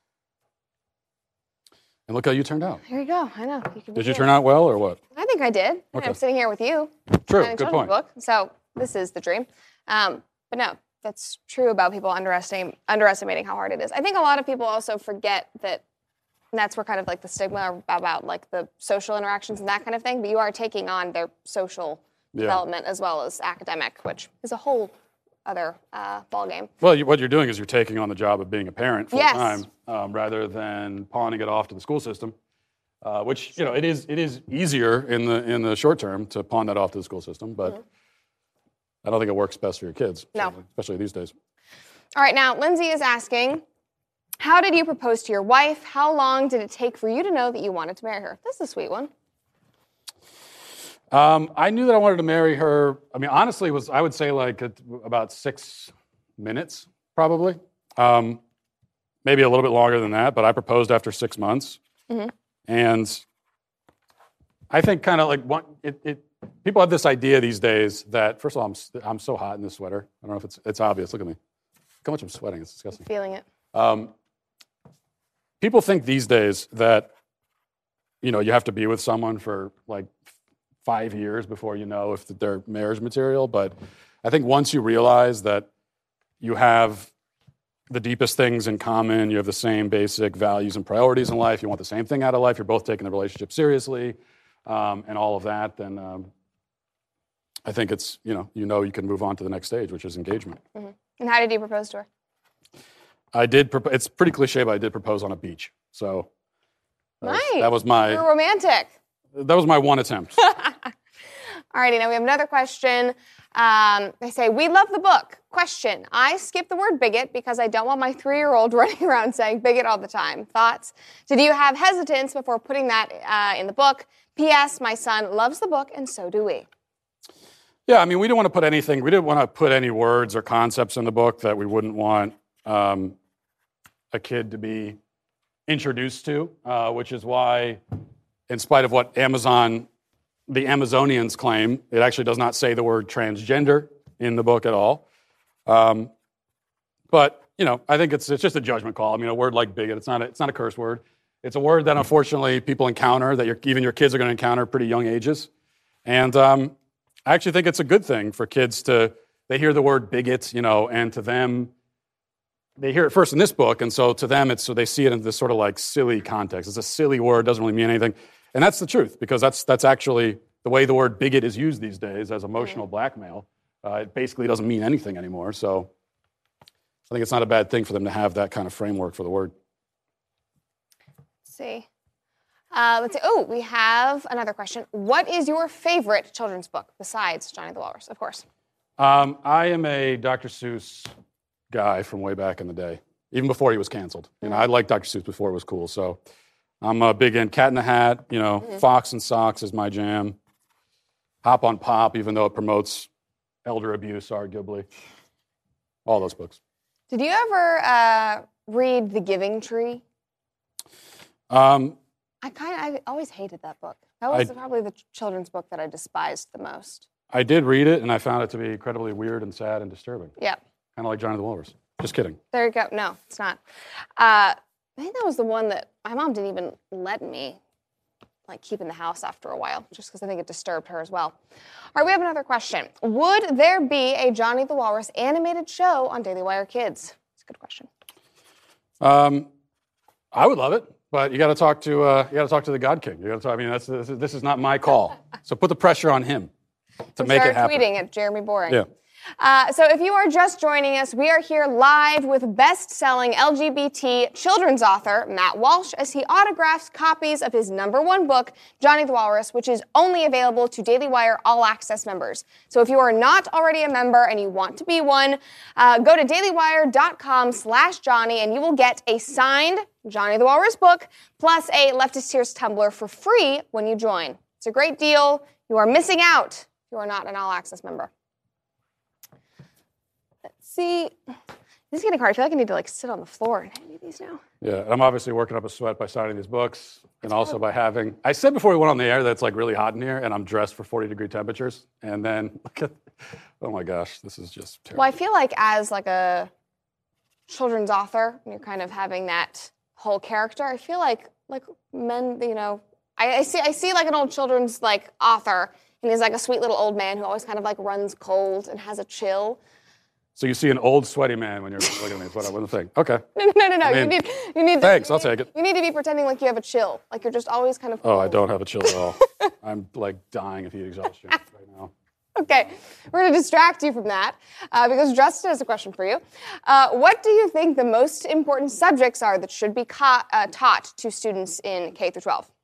And look how you turned out. Here you go. I know. You could be Did you here. turn out well or what? I think I did. Okay. I'm sitting here with you. True, writing a good children's point. Book, so this is the dream. Um, but no, that's true about people underestimating, underestimating how hard it is. I think a lot of people also forget that and that's where kind of like the stigma about like the social interactions and that kind of thing. But you are taking on their social Yeah. development as well as academic, which is a whole other uh, ballgame. Well, you, what you're doing is you're taking on the job of being a parent full Yes. time, um, rather than pawning it off to the school system. Uh, which you know it is it is easier in the in the short term to pawn that off to the school system, but Mm-hmm. I don't think it works best for your kids, No. especially these days. All right, now Lindsay is asking, how did you propose to your wife? How long did it take for you to know that you wanted to marry her? This is a sweet one. Um, I knew that I wanted to marry her. I mean, honestly, it was I would say like at about six minutes, probably. Um, maybe a little bit longer than that, but I proposed after six months. Mm-hmm. And I think kind of like one, it, it, people have this idea these days that, first of all, I'm, I'm so hot in this sweater. I don't know if it's, it's obvious. Look at me. Look how much I'm sweating. It's disgusting. Feeling it. Um, people think these days that, you know, you have to be with someone for like five years before you know if they're marriage material. But I think once you realize that you have the deepest things in common, you have the same basic values and priorities in life, you want the same thing out of life, you're both taking the relationship seriously, um, and all of that, then um, I think it's, you know, you know you can move on to the next stage, which is engagement. Mm-hmm. And how did you propose to her? I did, prop- it's pretty cliche, but I did propose on a beach. So that nice. was, that was my, You're romantic. that was my one attempt. Alrighty, now we have another question. Um, they say, we love the book. Question, I skip the word bigot because I don't want my three-year-old running around saying bigot all the time. Thoughts? Did you have hesitance before putting that uh, in the book? P S. My son loves the book, and so do we. Yeah, I mean, we didn't want to put anything, we didn't want to put any words or concepts in the book that we wouldn't want um, a kid to be introduced to, uh, which is why, in spite of what Amazon, the Amazonians claim, it actually does not say the word transgender in the book at all. Um, but, you know, I think it's it's just a judgment call. I mean, a word like bigot, it's not a, it's not a curse word. It's a word that, unfortunately, people encounter, that your, even your kids are going to encounter at pretty young ages. And um, I actually think it's a good thing for kids to, they hear the word bigot, you know, and to them, they hear it first in this book, and so to them, it's so they see it in this sort of like silly context. It's a silly word, doesn't really mean anything. And that's the truth, because that's that's actually the way the word bigot is used these days as emotional blackmail. Uh, it basically doesn't mean anything anymore. So I think it's not a bad thing for them to have that kind of framework for the word. Let's see. Uh, let's see. Oh, we have another question. What is your favorite children's book besides Johnny the Walrus, of course? Um, I am a Doctor Seuss guy from way back in the day, even before he was canceled. You know, I liked Doctor Seuss before it was cool. So I'm a big in Cat in the Hat. You know, mm-hmm. Fox and Socks is my jam. Hop on Pop, even though it promotes elder abuse, arguably. All those books. Did you ever uh, read The Giving Tree? Um, I kind of, I always hated that book. That was I, probably the children's book that I despised the most. I did read it, and I found it to be incredibly weird and sad and disturbing. Yeah. Kind of like Johnny the Walrus. Just kidding. There you go. No, it's not. Uh, I think that was the one that my mom didn't even let me like keep in the house after a while, just because I think it disturbed her as well. All right, we have another question. Would there be a Johnny the Walrus animated show on Daily Wire Kids? It's a good question. Um, I would love it, but you got to talk to uh, you got to talk to the God King. You got to talk. I mean, that's this is, this is not my call. So put the pressure on him to make it happen. Start tweeting at Jeremy Boring. Yeah. Uh, so if you are just joining us, we are here live with best-selling L G B T children's author Matt Walsh as he autographs copies of his number one book, Johnny the Walrus, which is only available to Daily Wire All Access members. So if you are not already a member and you want to be one, uh, go to dailywire.com slash Johnny and you will get a signed Johnny the Walrus book plus a Leftist Tears tumbler for free when you join. It's a great deal. You are missing out if you are not an All Access member. See, this is getting hard. I feel like I need to like sit on the floor and read these now. Yeah, I'm obviously working up a sweat by signing these books and also by having, I said before we went on the air that it's like really hot in here and I'm dressed for forty degree temperatures. And then look at, oh my gosh, this is just terrible. Well, I feel like as like a children's author, and you're kind of having that whole character, I feel like like men, you know, I, I see I see like an old children's like author and he's like a sweet little old man who always kind of like runs cold and has a chill. So you see an old sweaty man when you're looking at me, is what I wouldn't think. Okay. No, no, no, no. I mean, you need, you need. Thanks, you I'll need, take it. You need to be pretending like you have a chill, like you're just always kind of. Oh, I don't have a chill at all. I'm like dying of heat exhaustion right now. Okay, we're going to distract you from that uh, because Justin has a question for you. Uh, what do you think the most important subjects are that should be ca- uh, taught to students in K through twelve?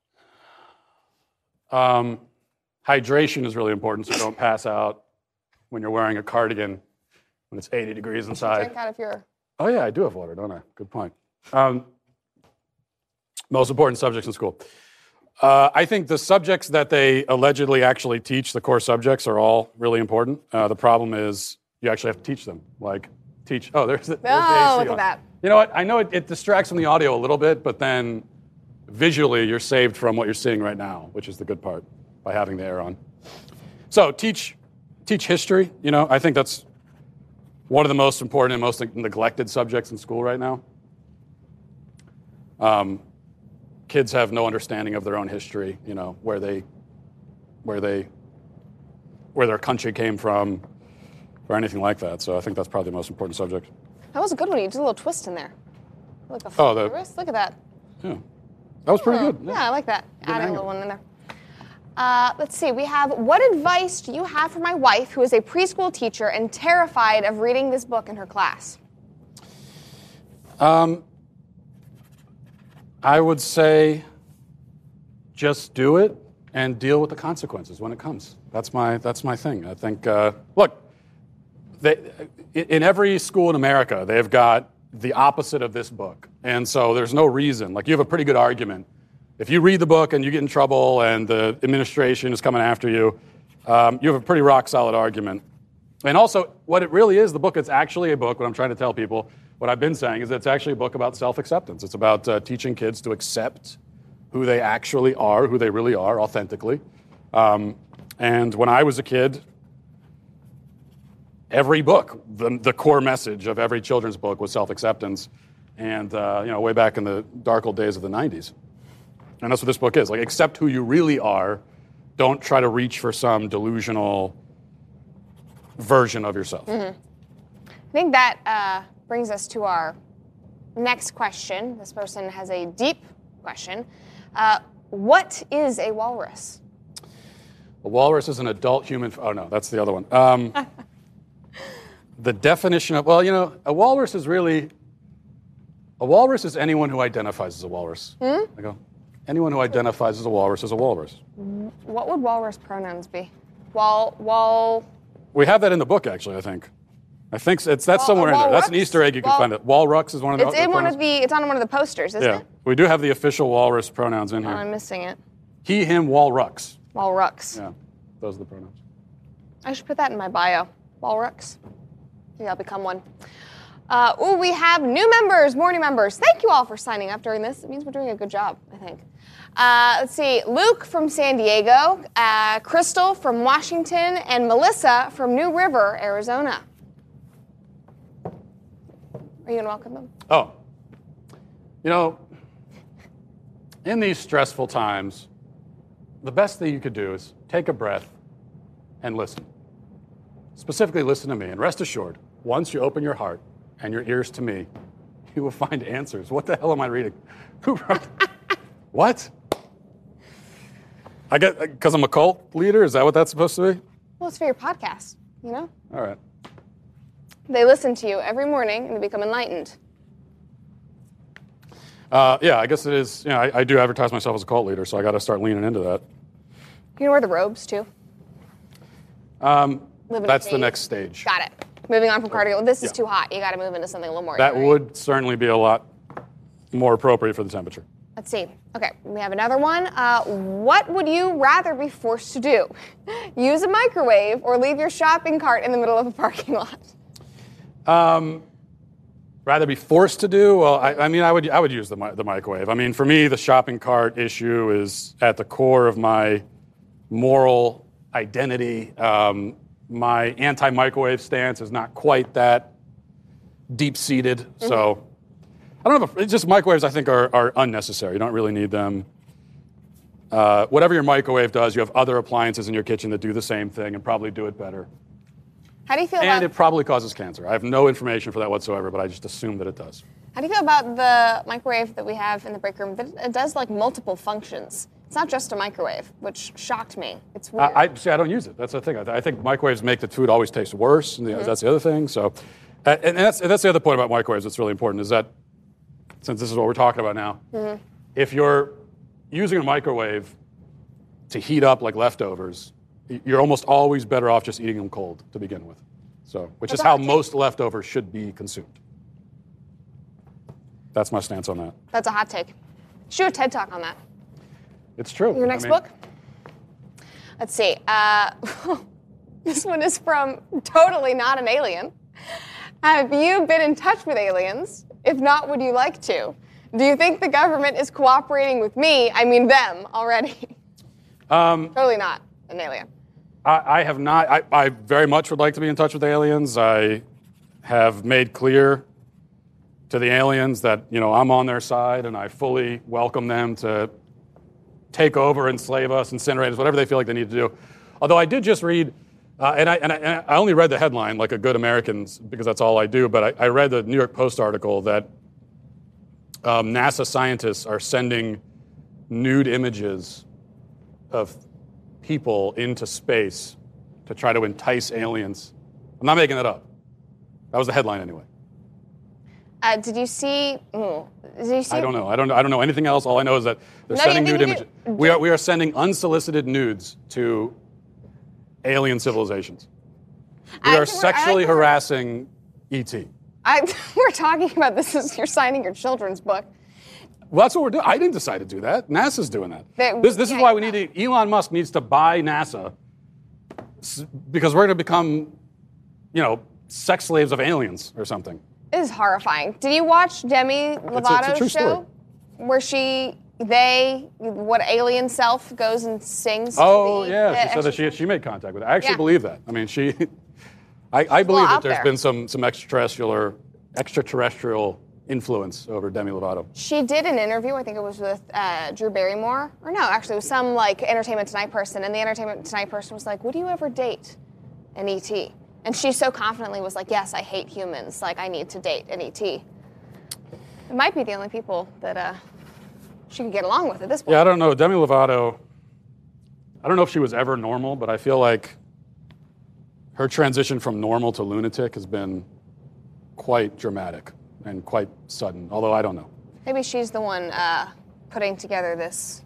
Um, hydration is really important, so don't pass out when you're wearing a cardigan when it's eighty degrees inside. Drink out of your... Oh yeah, I do have water, don't I? Good point. Um, most important subjects in school. Uh, I think the subjects that they allegedly actually teach, the core subjects, are all really important. Uh, the problem is you actually have to teach them. Like, teach, oh, there's, the, there's oh, the A C look on. at that. You know what? I know it, it distracts from the audio a little bit, but then visually you're saved from what you're seeing right now, which is the good part, by having the air on. So teach, teach history. You know, I think that's one of the most important and most neglected subjects in school right now. Um, kids have no understanding of their own history, you know, where they, where they, where their country came from, or anything like that. So I think that's probably the most important subject. That was a good one. You did a little twist in there. Like a Oh, the- wrist. Look at that. Yeah, that was pretty Oh, good. Yeah, I like that. Adding a angle. little one in there. Uh, let's see. We have, what advice do you have for my wife, who is a preschool teacher and terrified of reading this book in her class? Um, I would say just do it and deal with the consequences when it comes. That's my that's my thing. I think. Uh, look, they, in every school in America, they've got the opposite of this book, and so there's no reason. Like, you have a pretty good argument. If you read the book and you get in trouble and the administration is coming after you, um, you have a pretty rock solid argument. And also, what it really is, the book, it's actually a book, what I'm trying to tell people, what I've been saying is it's actually a book about self-acceptance. It's about uh, teaching kids to accept who they actually are, who they really are, authentically. Um, and when I was a kid, every book, the, the core message of every children's book was self-acceptance. And, uh, you know, way back in the dark old days of the nineties. And that's what this book is. Like, accept who you really are. Don't try to reach for some delusional version of yourself. Mm-hmm. I think that uh, brings us to our next question. This person has a deep question. Uh, what is a walrus? A walrus is an adult human. Oh, no, that's the other one. Um, the definition of, well, you know, a walrus is really, a walrus is anyone who identifies as a walrus. Hmm? I go, anyone who identifies as a walrus is a walrus. What would walrus pronouns be? Wal, wal. We have that in the book, actually, I think. I think it's that's Wal- somewhere in there. That's an walrux? Easter egg you can Wal- find it. Walrux is one of the It's in one pronouns. of the. It's on one of the posters, isn't Yeah, it? we do have the official walrus pronouns in Oh, here. I'm missing it. He, him, walrux. Walrux. Yeah, those are the pronouns. I should put that in my bio. Walrux. Maybe I'll become one. Uh, ooh, we have new members, more new members. Thank you all for signing up during this. It means we're doing a good job, I think. Uh, let's see, Luke from San Diego, uh, Crystal from Washington, and Melissa from New River, Arizona. Are you going to welcome them? Oh, you know, in these stressful times, the best thing you could do is take a breath and listen. Specifically, listen to me, and rest assured, once you open your heart and your ears to me, you will find answers. What the hell am I reading? Who wrote? What? I get because I'm a cult leader. Is that what that's supposed to be? Well, it's for your podcast, you know? All right. They listen to you every morning and they become enlightened. Uh, yeah, I guess it is. You know, I, I do advertise myself as a cult leader, so I got to start leaning into that. You can wear the robes, too. Um, Live in a that's the cave. next stage. Got it. Moving on from cardigan. This is Yeah. too hot. You got to move into something a little more. That airy. would certainly be a lot more appropriate for the temperature. Let's see. Okay, we have another one. Uh, what would you rather be forced to do? Use a microwave or leave your shopping cart in the middle of a parking lot? Um, rather be forced to do? Well, I, I mean, I would I would use the mi- the microwave. I mean, for me, the shopping cart issue is at the core of my moral identity. Um, my anti-microwave stance is not quite that deep-seated, mm-hmm. so I don't know. If, it's just microwaves, I think, are, are unnecessary. You don't really need them. Uh, whatever your microwave does, you have other appliances in your kitchen that do the same thing and probably do it better. How do you feel And about it probably causes cancer. I have no information for that whatsoever, but I just assume that it does. How do you feel about the microwave that we have in the break room? That it does like multiple functions. It's not just a microwave, which shocked me. It's weird. I, I see. I don't use it. That's the thing. I, I think microwaves make the food always taste worse, and the, Mm-hmm. that's the other thing. So, uh, and that's that's the other point about microwaves that's really important is that since this is what we're talking about now, Mm-hmm. if you're using a microwave to heat up like leftovers, y- you're almost always better off just eating them cold to begin with. So, which That's is a how hot take. most leftovers should be consumed. That's my stance on that. That's a hot take. Shoot a TED Talk on that. It's true. Your next I mean, book? Let's see. Uh, this one is from Totally Not an Alien. Have you been in touch with aliens? If not, would you like to? Do you think the government is cooperating with me, I mean them, already? Um, Totally not an alien. I, I have not. I, I very much would like to be in touch with aliens. I have made clear to the aliens that, you know, I'm on their side and I fully welcome them to take over, enslave us, incinerate us, whatever they feel like they need to do. Although I did just read, uh, and, I, and, I, and I only read the headline like a good American because that's all I do, but I, I read the New York Post article that um, NASA scientists are sending nude images of people into space to try to entice aliens. I'm not making that up. That was the headline anyway. Uh, did you see? Mm, did you see? I don't know. I don't know. I don't know anything else. All I know is that they're No, sending you- nude you images. do- We are we are sending unsolicited nudes to alien civilizations. We I are think we're- I sexually think we're- harassing E T. I, we're talking about this as you're signing your children's book. Well, that's what we're doing. I didn't decide to do that. NASA's doing that. They- this this yeah, is why we yeah. need to. Elon Musk needs to buy NASA s- because we're going to become, you know, sex slaves of aliens or something. It is horrifying. Did you watch Demi Lovato's true show? story. Where she, they, what alien self goes and sings? to Oh the- yeah, the she said that extra- she she made contact with it. I actually Yeah. believe that. I mean, she. I, I believe out that there's there. been some some extraterrestrial or extraterrestrial influence over Demi Lovato. She did an interview, I think it was with uh, Drew Barrymore, or no, actually it was some like Entertainment Tonight person, and the Entertainment Tonight person was like, would you ever date an E T? And she so confidently was like, yes, I hate humans, like I need to date an E T. It might be the only people that uh, she could get along with at this point. Yeah, I don't know. Demi Lovato, I don't know if she was ever normal, but I feel like her transition from normal to lunatic has been quite dramatic and quite sudden, although I don't know. Maybe she's the one uh, putting together this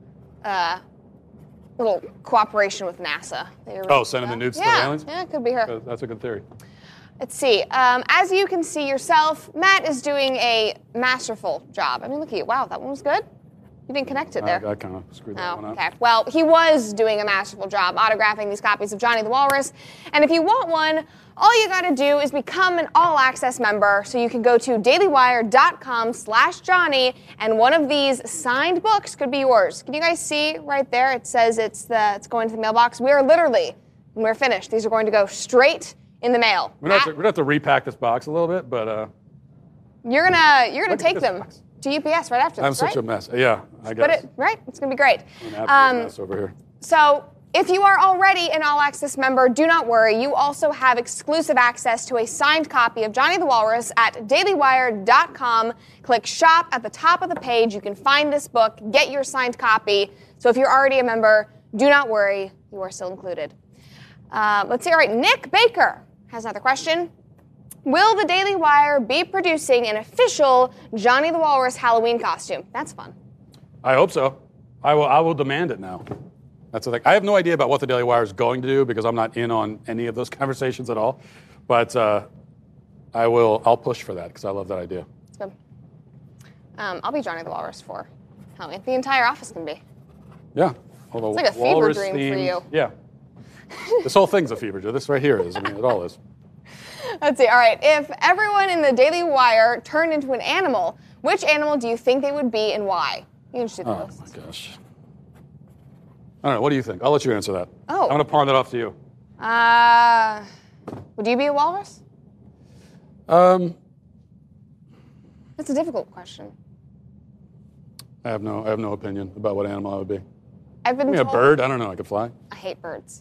uh, little cooperation with NASA. They Oh, sending the nudes to the yeah, aliens? Yeah, it could be her. Uh, That's a good theory. Let's see. Um, as you can see yourself, Matt is doing a masterful job. I mean, look at you. Wow, that one was good. You didn't connect it there. I, I kind of screwed that Oh, one up. okay. Well, he was doing a masterful job autographing these copies of Johnny the Walrus. And if you want one, all you got to do is become an all-access member. So you can go to dailywire.com slash Johnny, and one of these signed books could be yours. Can you guys see right there? It says it's the it's going to the mailbox. We are literally, when we're finished, these are going to go straight in the mail. We're going to At- have to repack this box a little bit, but uh, You're gonna you're gonna Look at take this them box. to U P S right after I'm this, such right? a mess. Yeah, I But guess. it right, it's gonna be great. An absolute Um, mess over here. So, if you are already an All Access member, do not worry. You also have exclusive access to a signed copy of Johnny the Walrus at dailywire dot com. Click shop at the top of the page. You can find this book, get your signed copy. So, if you're already a member, do not worry. You are still included. Uh, let's see. All right, Nick Baker has another question. Will the Daily Wire be producing an official Johnny the Walrus Halloween costume? That's fun. I hope so. I will. I will demand it now. That's the thing. I have no idea about what the Daily Wire is going to do because I'm not in on any of those conversations at all. But uh, I will. I'll push for that because I love that idea. It's good. Um, I'll be Johnny the Walrus for Halloween. The entire office can be. Yeah. Although It's like a fever walrus dream for themed- you. Yeah. This whole thing's a fever dream. This right here is. I mean, it all is. Let's see. All right. If everyone in the Daily Wire turned into an animal, which animal do you think they would be and why? You can just do the Oh list. my gosh. I don't know. What do you think? I'll let you answer that. Oh. I'm going to pawn that off to you. Uh, would you be a walrus? Um, That's a difficult question. I have no. I have no opinion about what animal I would be. I've been Maybe a told bird. I don't know. I could fly. I hate birds.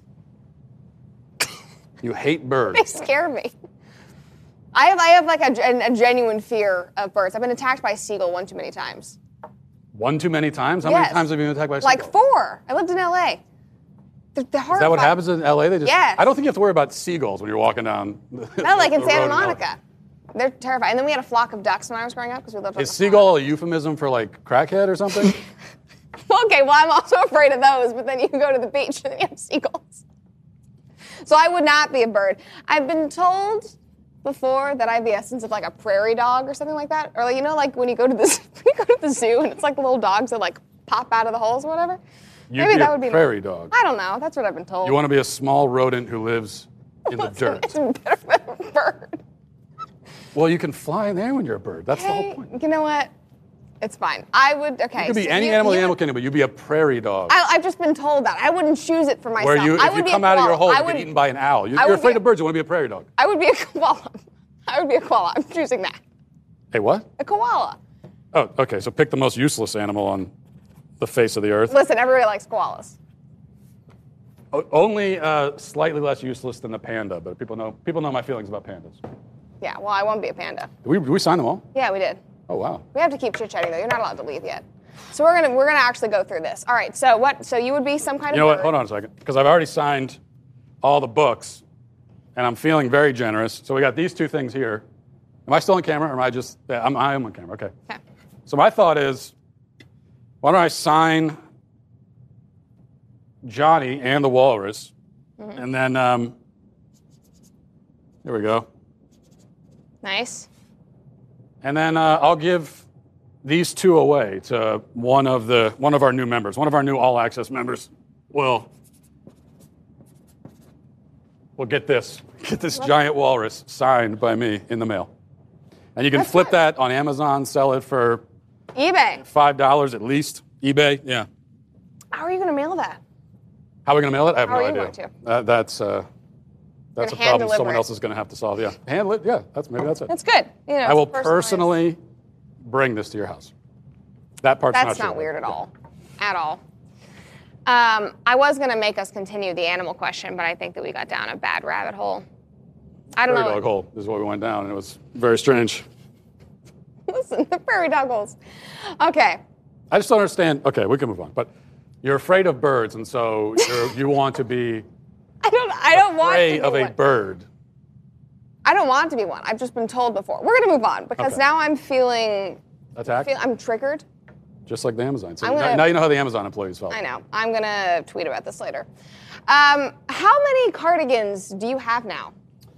You hate birds. They scare me. I have I have like a, gen- a genuine fear of birds. I've been attacked by a seagull one too many times. One too many times? How Yes. many times have you been attacked by a Like seagull? four. I lived in L A. They're, they're Is that what horrifying. happens in L A? They just. Yes. I don't think you have to worry about seagulls when you're walking down. The, No, like in the Santa road L A. Monica. They're terrifying. And then we had a flock of ducks when I was growing up because we lived on Is the seagull a euphemism for like crackhead or something? farm. Okay, well, I'm also afraid of those, but then you can go to the beach and you have seagulls. So I would not be a bird. I've been told before that I have the essence of like a prairie dog or something like that. Or like, you know, like when you go to the when you go to the zoo and it's like the little dogs that like pop out of the holes or whatever. You'd Maybe be that a would be prairie dog. I don't know. That's what I've been told. You want to be a small rodent who lives in the dirt. It's better than a bird. Well, you can fly in there when you're a bird. That's the whole Okay, point. you know what? It's fine. I would. Okay. You could be so any you- animal in you- the animal kingdom, but you'd be a prairie dog. I, I've just been told that. I wouldn't choose it for myself. where you, I if would you be come a out of your koala. hole, I you would, get eaten by an owl. You, I you're would afraid be- of birds. You want to be a prairie dog. I would be a koala. I would be a koala. I'm choosing that. A what? A koala. Oh, okay. So pick the most useless animal on the face of the earth. Listen, everybody likes koalas. O- only uh, slightly less useless than the panda, but people know people know my feelings about pandas. Yeah, well, I won't be a panda. Did we, did we sign them all? Yeah, we did. Oh, wow. We have to keep chit-chatting, though. You're not allowed to leave yet. So we're gonna we're gonna actually go through this. All right. So what? So you would be some kind You of know bird. what? Hold on a second. Because I've already signed all the books, and I'm feeling very generous. So we got these two things here. Am I still on camera, or am I just... Yeah, I'm, I am on camera. Okay. Okay. So my thought is, why don't I sign Johnny and the walrus, Mm-hmm. and then... Um, here we go. Nice. And then uh, I'll give these two away to one of the one of our new members. One of our new All Access members will will get this get this giant walrus signed by me in the mail, and you can That's flip fun. that on Amazon, sell it for eBay. five dollars at least. eBay, yeah. How are you gonna mail that? How are we gonna mail it? I have How no are you idea. going to? Uh, that's uh, that's a gonna hand problem deliver someone it. else is gonna have to solve. Yeah, handle it. Yeah, that's maybe that's it. That's good. You know, I it's will personalized. personally bring this to your house. That part's That's not not sure. weird at all. At all. Um, I was going to make us continue the animal question, but I think that we got down a bad rabbit hole. I don't Prairie know. dog hole is what we went down, and it was very strange. Listen, the prairie dog holes. Okay. I just don't understand. Okay, we can move on. But you're afraid of birds, and so you're, you want to be I don't. I don't want to afraid be of a one. bird. I don't want to be one. I've just been told before. We're going to move on because Okay. now I'm feeling. Attack? Feel, I'm triggered. Just like the Amazon. So I'm now, gonna- now you know how the Amazon employees felt. I know. I'm going to tweet about this later. Um, how many cardigans do you have now?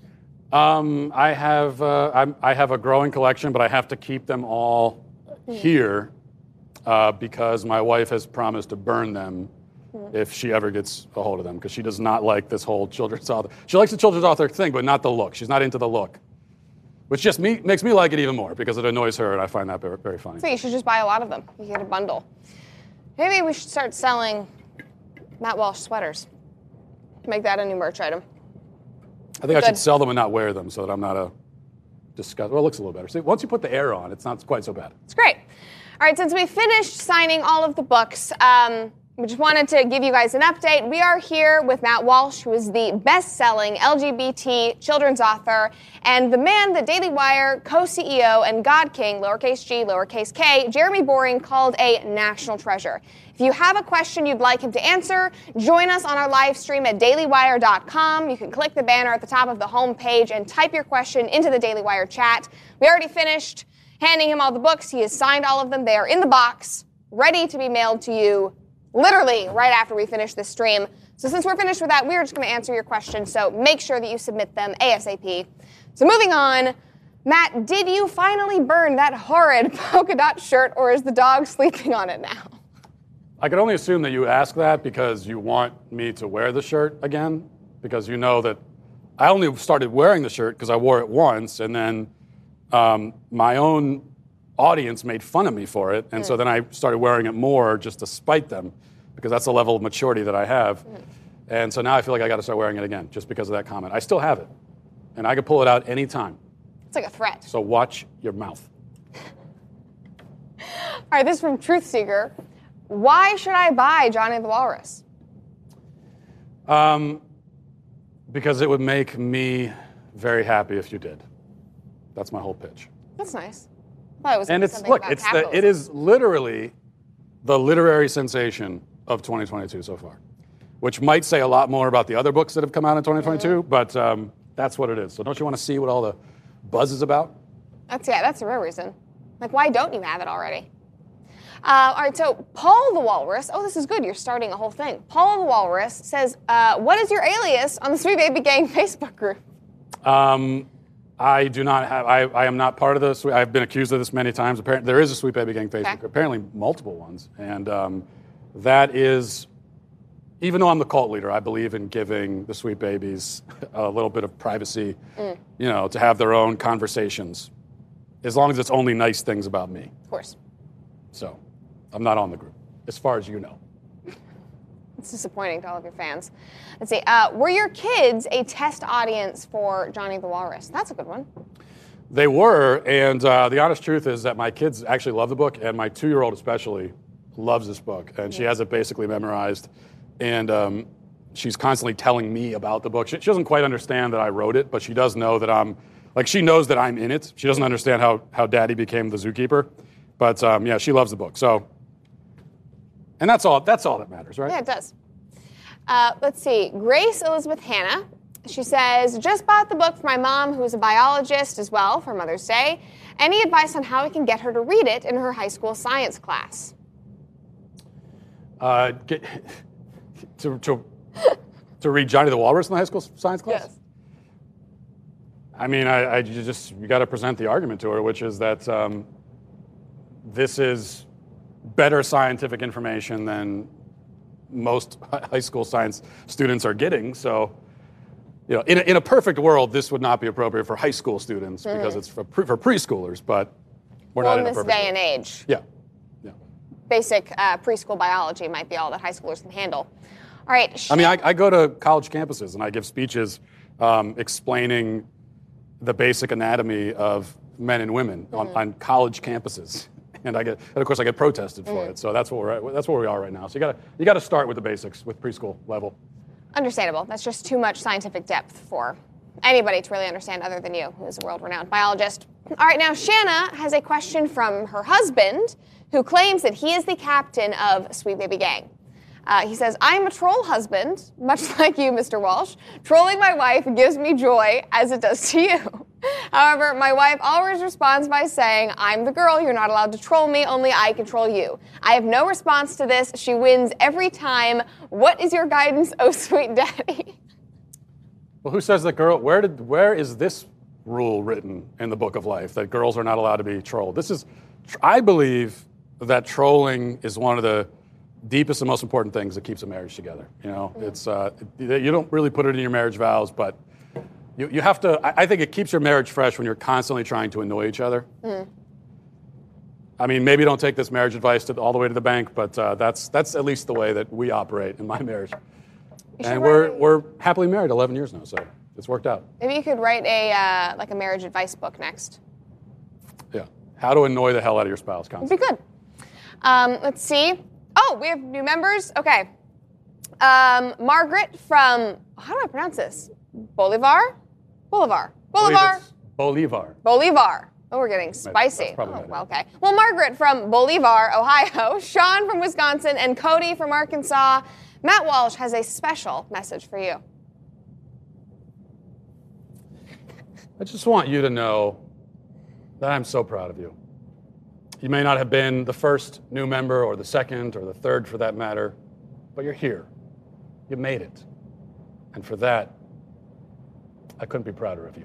Um, I have uh, I'm, I have a growing collection, but I have to keep them all here uh, because my wife has promised to burn them if she ever gets a hold of them, because she does not like this whole children's author. She likes the children's author thing, but not the look. She's not into the look, which just me, makes me like it even more because it annoys her, and I find that very, very funny. So you should just buy a lot of them. You get a bundle. Maybe we should start selling Matt Walsh sweaters. Make that a new merch item. I think I Good. should sell them and not wear them so that I'm not a disgust. Well, it looks a little better. See, once you put the air on, it's not quite so bad. It's great. All right, since we finished signing all of the books, um, we just wanted to give you guys an update. We are here with Matt Walsh, who is the best-selling L G B T children's author and the man that Daily Wire co-C E O and God King, lowercase g, lowercase k, Jeremy Boring, called a national treasure. If you have a question you'd like him to answer, join us on our live stream at daily wire dot com. You can click the banner at the top of the home page and type your question into the Daily Wire chat. We already finished handing him all the books. He has signed all of them. They are in the box, ready to be mailed to you literally right after we finish this stream. So since we're finished with that, we're just going to answer your questions. So make sure that you submit them ASAP. So moving on, Matt, did you finally burn that horrid polka dot shirt, or is the dog sleeping on it now? I can only assume that you ask that because you want me to wear the shirt again, because you know that I only started wearing the shirt because I wore it once, and then um, my own audience made fun of me for it, and mm. so then I started wearing it more just to spite them, because that's the level of maturity that I have. Mm. And so now I feel like I got to start wearing it again just because of that comment. I still have it, and I can pull it out anytime. It's like a threat. So watch your mouth. All right, this is from Truth Seeker. Why should I buy Johnny the Walrus? Um, because it would make me very happy if you did. That's my whole pitch. That's nice. I thought it was And it's something look, about it's the, capitalism. it is literally the literary sensation of twenty twenty-two so far, which might say a lot more about the other books that have come out in twenty twenty-two, mm-hmm. but um, that's what it is. So don't you want to see what all the buzz is about? That's yeah, that's the real reason. Like, why don't you have it already? Uh, all right, so Paul the Walrus. Oh, this is good. You're starting a whole thing. Paul the Walrus says, uh, "What is your alias on the Sweet Baby Gang Facebook group?" Um, I do not have. I, I am not part of the. I've been accused of this many times. Apparently, there is a Sweet Baby Gang Facebook. Okay. Apparently, multiple ones, and um, that is. Even though I'm the cult leader, I believe in giving the Sweet Babies a little bit of privacy, mm. you know, to have their own conversations, as long as it's only nice things about me. Of course. So, I'm not on the group, as far as you know. It's disappointing to all of your fans. Let's see. Uh, were your kids a test audience for Johnny the Walrus? That's a good one. They were, and uh, the honest truth is that my kids actually love the book, and my two-year-old especially loves this book, and she has it basically memorized, and um, she's constantly telling me about the book. She, she doesn't quite understand that I wrote it, but she does know that I'm, like she knows that I'm in it. She doesn't understand how, how Daddy became the zookeeper, but um, yeah, she loves the book. So, and that's all, that's all that matters, right? Yeah, it does. Uh, let's see, Grace Elizabeth Hannah. She says, just bought the book for my mom, who is a biologist as well, for Mother's Day. Any advice on how we can get her to read it in her high school science class? Uh, get, to, to, to read Johnny the Walrus in the high school science class? Yes. I mean, I, I you just, you got to present the argument to her, which is that um, this is better scientific information than most high school science students are getting, so... You know, in a, in a perfect world, this would not be appropriate for high school students mm-hmm. because it's for, pre, for preschoolers, but we're well, not in, in a this perfect day world. and age. Yeah. yeah. Basic uh, preschool biology might be all that high schoolers can handle. All right. I mean, I, I go to college campuses and I give speeches um, explaining the basic anatomy of men and women mm-hmm. on, on college campuses, and I get, and of course, I get protested for mm-hmm. it. So that's what we're at, that's where we are right now. So you got to you got to start with the basics with preschool level. Understandable. That's just too much scientific depth for anybody to really understand other than you, who's a world-renowned biologist. All right, now Shanna has a question from her husband, who claims that he is the captain of Sweet Baby Gang. Uh, he says, I'm a troll husband, much like you, Mister Walsh. Trolling my wife gives me joy, as it does to you. However, my wife always responds by saying, I'm the girl, you're not allowed to troll me, only I control you. I have no response to this. She wins every time. What is your guidance, oh sweet daddy? Well, who says that girl, where did, where is this rule written in the book of life, that girls are not allowed to be trolled? This is, I believe that trolling is one of the deepest and most important things that keeps a marriage together. You know, mm. it's, uh, you don't really put it in your marriage vows, but You, you have to, I think it keeps your marriage fresh when you're constantly trying to annoy each other. Mm. I mean, maybe don't take this marriage advice to, all the way to the bank, but uh, that's that's at least the way that we operate in my marriage. And we're write, we're happily married eleven years now, so it's worked out. Maybe you could write a uh, like a marriage advice book next. Yeah, how to annoy the hell out of your spouse constantly. Would be good. Um, let's see. Oh, we have new members. Okay. Um, Margaret from, how do I pronounce this? Bolivar? Bolivar. Bolivar. Bolivar. Bolivar. Oh, we're getting spicy. Oh, well, okay. Well, Margaret from Bolivar, Ohio, Sean from Wisconsin, and Cody from Arkansas. Matt Walsh has a special message for you. I just want you to know that I'm so proud of you. You may not have been the first new member or the second or the third for that matter, but you're here. You made it. And for that, I couldn't be prouder of you.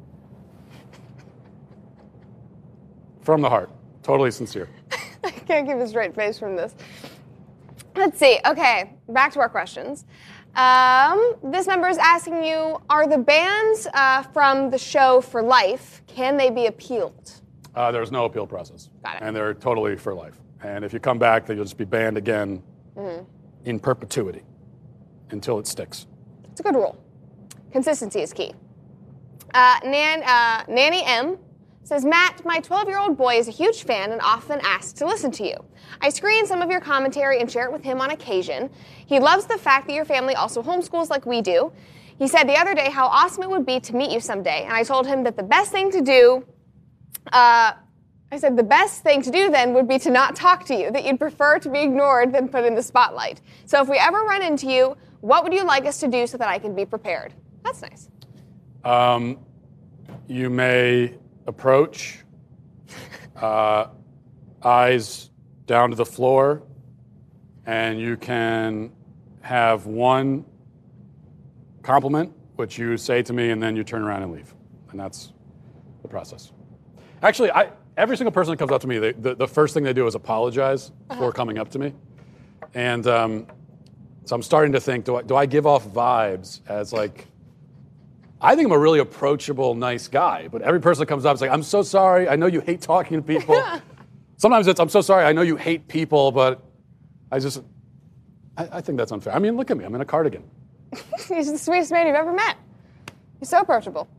From the heart. Totally sincere. I can't keep a straight face from this. Let's see. Okay, back to our questions. Um, this member is asking you, are the bans uh, from the show for life, can they be appealed? Uh, there's no appeal process. Got it. And they're totally for life. And if you come back, then you'll just be banned again mm-hmm. in perpetuity until it sticks. It's a good rule. Consistency is key. Uh, Nan, uh, Nanny M says, Matt, my twelve-year-old boy is a huge fan and often asks to listen to you. I screen some of your commentary and share it with him on occasion. He loves the fact that your family also homeschools like we do. He said the other day how awesome it would be to meet you someday, and I told him that the best thing to do, uh, I said the best thing to do then would be to not talk to you, that you'd prefer to be ignored than put in the spotlight. So if we ever run into you, what would you like us to do so that I can be prepared? That's nice. Um, you may approach, uh, eyes down to the floor, and you can have one compliment, which you say to me, and then you turn around and leave. And that's the process. Actually, I, every single person that comes up to me, they, the, the first thing they do is apologize uh-huh. for coming up to me. And um, so I'm starting to think, do I, do I give off vibes as like, I think I'm a really approachable, nice guy, but every person that comes up is like, I'm so sorry, I know you hate talking to people. Sometimes it's, I'm so sorry, I know you hate people, but I just, I, I think that's unfair. I mean, look at me, I'm in a cardigan. He's the sweetest man you've ever met. He's so approachable.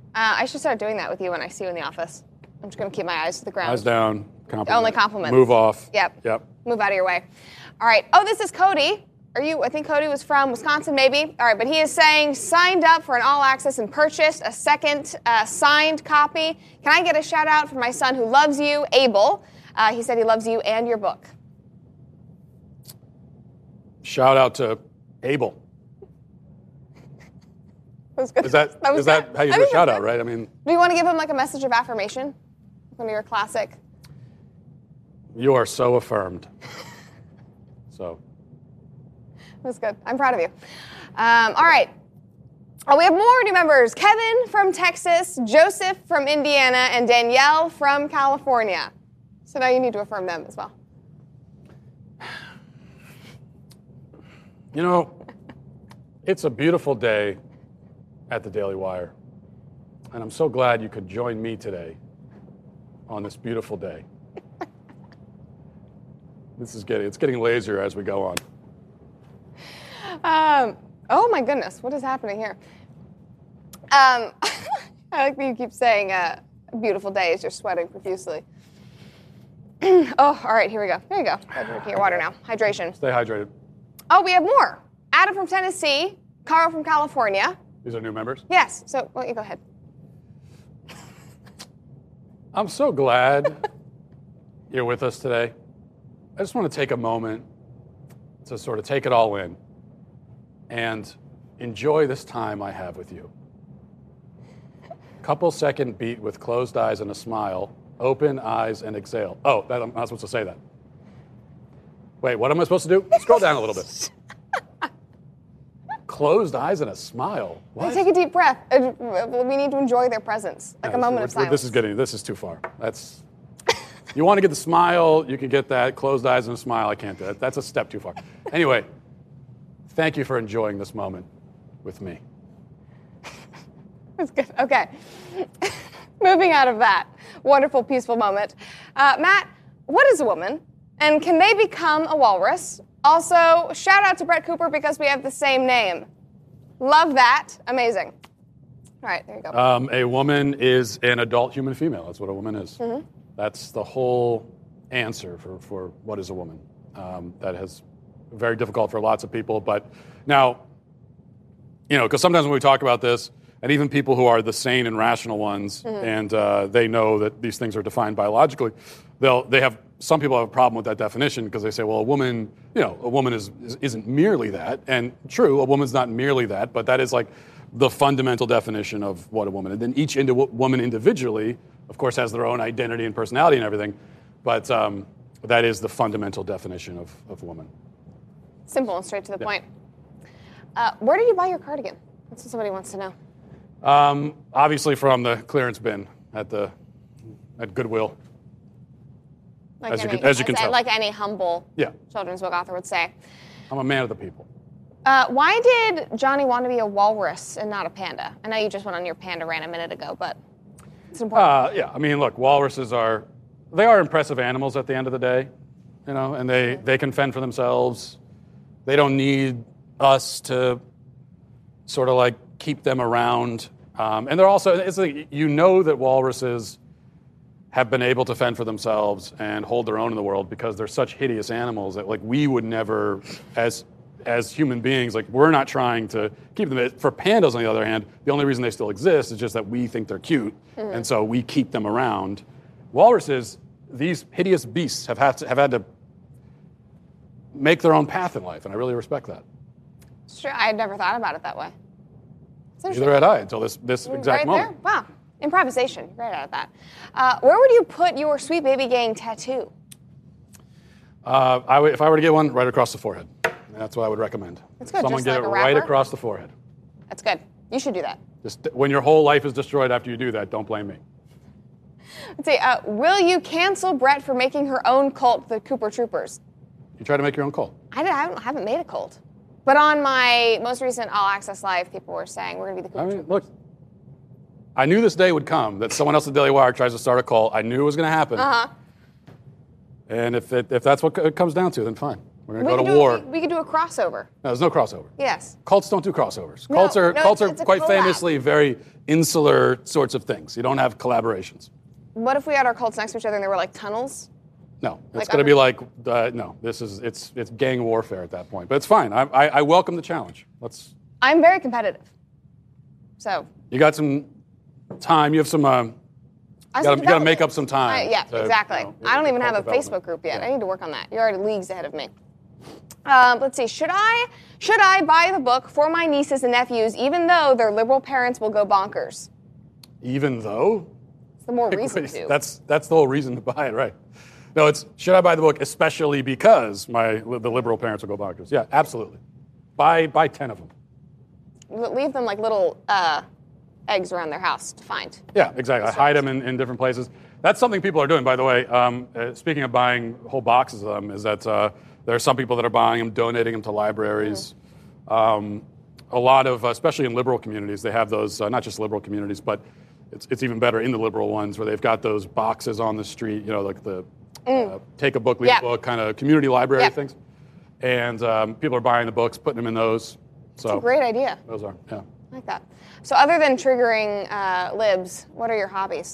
Uh, I should start doing that with you when I see you in the office. I'm just going to keep my eyes to the ground. Eyes down. Compliment. Only compliments. Move off. Yep. Yep. Move out of your way. All right. Oh, this is Cody. Are you? I think Cody was from Wisconsin, maybe. All right, but he is saying signed up for an all access and purchased a second uh, signed copy. Can I get a shout out for my son who loves you, Abel? Uh, he said he loves you and your book. Shout out to Abel. That was good. Is that, that was is that good. how you I do a think shout that's out, good. right? I mean, Do you want to give him like a message of affirmation? One of your classic. you are so affirmed. So. That was good. I'm proud of you. Um, all right. Oh, we have more new members. Kevin from Texas, Joseph from Indiana, and Danielle from California. So now you need to affirm them as well. You know, it's a beautiful day at the Daily Wire, and I'm so glad you could join me today on this beautiful day. This is getting, it's getting lazier as we go on. Um, oh my goodness, what is happening here? Um, I like that you keep saying uh, beautiful day as you're sweating profusely. Oh, all right, here we go. Here you go. I'm drinking your water now. Hydration. Stay hydrated. Oh, we have more. Adam from Tennessee, Carl from California. These are new members. Yes, so why don't you go ahead? I'm so glad you're with us today. I just want to take a moment to sort of take it all in and enjoy this time I have with you. Couple second beat with closed eyes and a smile. Open eyes and exhale. Oh, that, I'm not supposed to say that. Wait, what am I supposed to do? Scroll down a little bit. Closed eyes and a smile. What? Take a deep breath. Uh, We need to enjoy their presence, like Yeah, a moment we're- of silence. This is getting, this is too far. That's, you want to get the smile, you can get that. Closed eyes and a smile, I can't do that. That's a step too far. Anyway, thank you for enjoying this moment with me. That's good. Okay. Moving out of that wonderful, peaceful moment. Uh, Matt, what is a woman? And can they become a walrus? Also, shout out to Brett Cooper because we have the same name. Love that. Amazing. All right, there you go. Um, a woman is an adult human female. That's what a woman is. Mm-hmm. That's the whole answer for, for what is a woman. Um, that is very difficult for lots of people. But now, you know, because sometimes when we talk about this, and even people who are the sane and rational ones, Mm-hmm. and uh, they know that these things are defined biologically, they'll they have some people have a problem with that definition because they say, well, a woman, you know, a woman is, is isn't merely that, and true, a woman's not merely that, but that is like the fundamental definition of what a woman. And then each indi- woman individually, of course, has their own identity and personality and everything, but um, that is the fundamental definition of of woman. Simple and straight to the Yeah. point. Uh, where did you buy your cardigan? That's what somebody wants to know. Um, obviously from the clearance bin at the at Goodwill. Like As you any, can- as you can tell. Like any humble Yeah, children's book author would say. I'm a man of the people. Uh, why did Johnny want to be a walrus and not a panda? I know you just went on your panda rant a minute ago, but it's important. Uh, yeah, I mean, look, walruses are, they are impressive animals at the end of the day, you know, and they, they can fend for themselves. They don't need us to sort of like keep them around. Um, and they're also, it's like, you know that walruses have been able to fend for themselves and hold their own in the world because they're such hideous animals that like we would never, as as human beings, like we're not trying to keep them. For pandas, on the other hand, the only reason they still exist is just that we think they're cute, mm-hmm. and so we keep them around. Walruses, these hideous beasts, have had to, have had to make their own path in life, and I really respect that. Sure, I had never thought about it that way. It's interesting. Neither had I until this this exact right moment. There? Wow, improvisation. You're right out of that. Uh, where would you put your Sweet Baby Gang tattoo? Uh, I would, if I were to get one, right across the forehead. That's what I would recommend. That's good, Someone just get like it a right rapper? across the forehead. That's good. You should do that. Just when your whole life is destroyed after you do that, don't blame me. Let's see. Uh, will you cancel Brett for making her own cult, the Cooper Troopers? You try to make your own call. I, did, I, haven't, I haven't made a cult. But on my most recent All Access Live, people were saying we're going to be the Cooper I mean, Troopers. look, I knew this day would come that someone else at Daily Wire tries to start a call. I knew it was going to happen. Uh-huh. And if it, if that's what it comes down to, then fine. We're going We to go could to do- war. We, we could do a crossover. No, there's no crossover. Yes. Cults don't do crossovers. No, Cults are no, cults it's- are it's a quite collab. famously very insular sorts of things. You don't have collaborations. What if we had our cults next to each other and there were like tunnels? No, it's Like going to under- be like uh, no. This is it's it's gang warfare at that point. But it's fine. I, I, I welcome the challenge. Let's. I'm very competitive. So. You got some time. You have some. Uh, I you was got in to make development. up some time. I- yeah, to, exactly. you know, I don't even have a cult development. Facebook group yet. Yeah. I need to work on that. You're already leagues ahead of me. Um, let's see. Should I should I buy the book for my nieces and nephews, even though their liberal parents will go bonkers? Even though. It's the more reason to. That's that's the whole reason to buy it, right? No, it's should I buy the book, especially because my the liberal parents will go bonkers. Yeah, absolutely. Buy buy ten of them. Leave them like little uh, eggs around their house to find. Yeah, exactly. I hide them in, in different places. That's something people are doing, by the way. Um, uh, speaking of buying whole boxes of them, is that uh, there are some people that are buying them, donating them to libraries. Mm. Um, a lot of, especially in liberal communities, they have those, uh, not just liberal communities, but it's, it's even better in the liberal ones where they've got those boxes on the street, you know, like the mm. uh, take a book, leave Yeah. a book kind of community library Yeah. things. And um, people are buying the books, putting them in those. So It's a great idea. those are, yeah. I like that. So other than triggering uh, libs, what are your hobbies?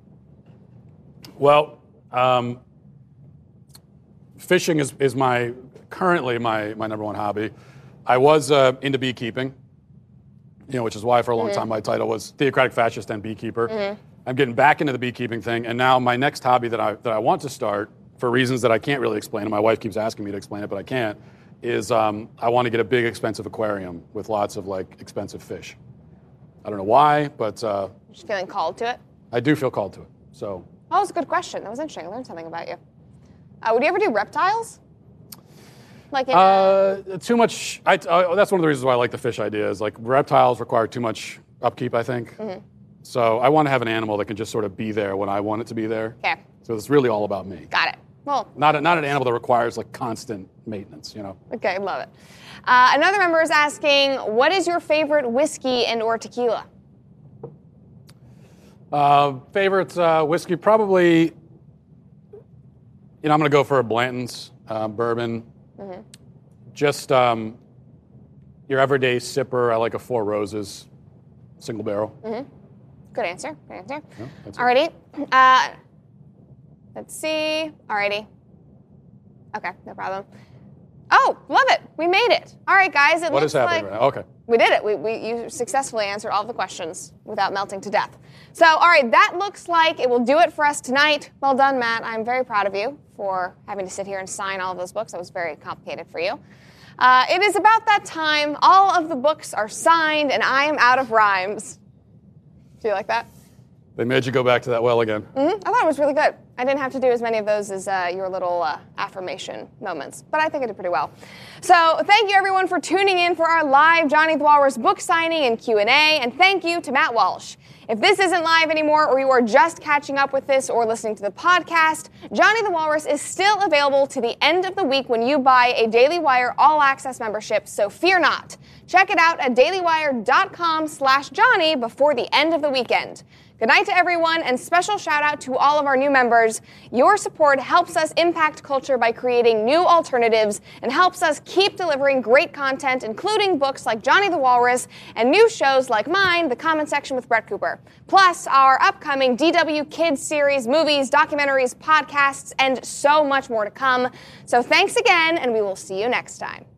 Well, um, fishing is, is my currently my, my number one hobby. I was uh, into beekeeping, you know, which is why for a long Mm-hmm. time my title was theocratic fascist and beekeeper. Mm-hmm. I'm getting back into the beekeeping thing, and now my next hobby that I that I want to start for reasons that I can't really explain, and my wife keeps asking me to explain it, but I can't. Is um, I want to get a big, expensive aquarium with lots of like expensive fish. I don't know why, but uh, Just feeling called to it? I do feel called to it. So. Oh, that was a good question. That was interesting. I learned something about you. Uh, would you ever do reptiles? Like in, Uh, too much. I, uh, that's one of the reasons why I like the fish idea. Is like reptiles require too much upkeep, I think. Mm-hmm. So I want to have an animal that can just sort of be there when I want it to be there. Okay, So it's really all about me. got it. Well, Not a, not an animal that requires like constant maintenance. You know. okay, love it. Uh, another member is asking, what is your favorite whiskey and or tequila? Uh, favorite uh, whiskey probably. You know, I'm going to go for a Blanton's uh, bourbon. Mm-hmm. Just um, your everyday sipper. I like a Four Roses single barrel. Mm-hmm. Good answer. Good answer. Yeah, that's it. Alrighty. Uh, let's see. Alrighty. Okay, no problem. Oh, love it. We made it. All right, guys. It What looks is happening like right now? Okay. we did it. We, we you successfully answered all the questions without melting to death. So, all right, that looks like it will do it for us tonight. Well done, Matt. I'm very proud of you for having to sit here and sign all of those books. That was very complicated for you. Uh, it is about that time. All of the books are signed, and I am out of rhymes. Do you like that? They made you go back to that well again. Mm-hmm. I thought it was really good. I didn't have to do as many of those as uh, your little uh, affirmation moments, but I think I did pretty well. So thank you, everyone, for tuning in for our live Johnny the Walrus book signing and Q and A, and thank you to Matt Walsh. If this isn't live anymore, or you are just catching up with this or listening to the podcast, Johnny the Walrus is still available to the end of the week when you buy a Daily Wire all-access membership, so fear not. Check it out at dailywire.com slash Johnny before the end of the weekend. Good night to everyone, and special shout out to all of our new members. Your support helps us impact culture by creating new alternatives and helps us keep delivering great content, including books like Johnny the Walrus and new shows like mine, The Comment Section with Brett Cooper. Plus, our upcoming D W Kids series, movies, documentaries, podcasts, and so much more to come. So thanks again, and we will see you next time.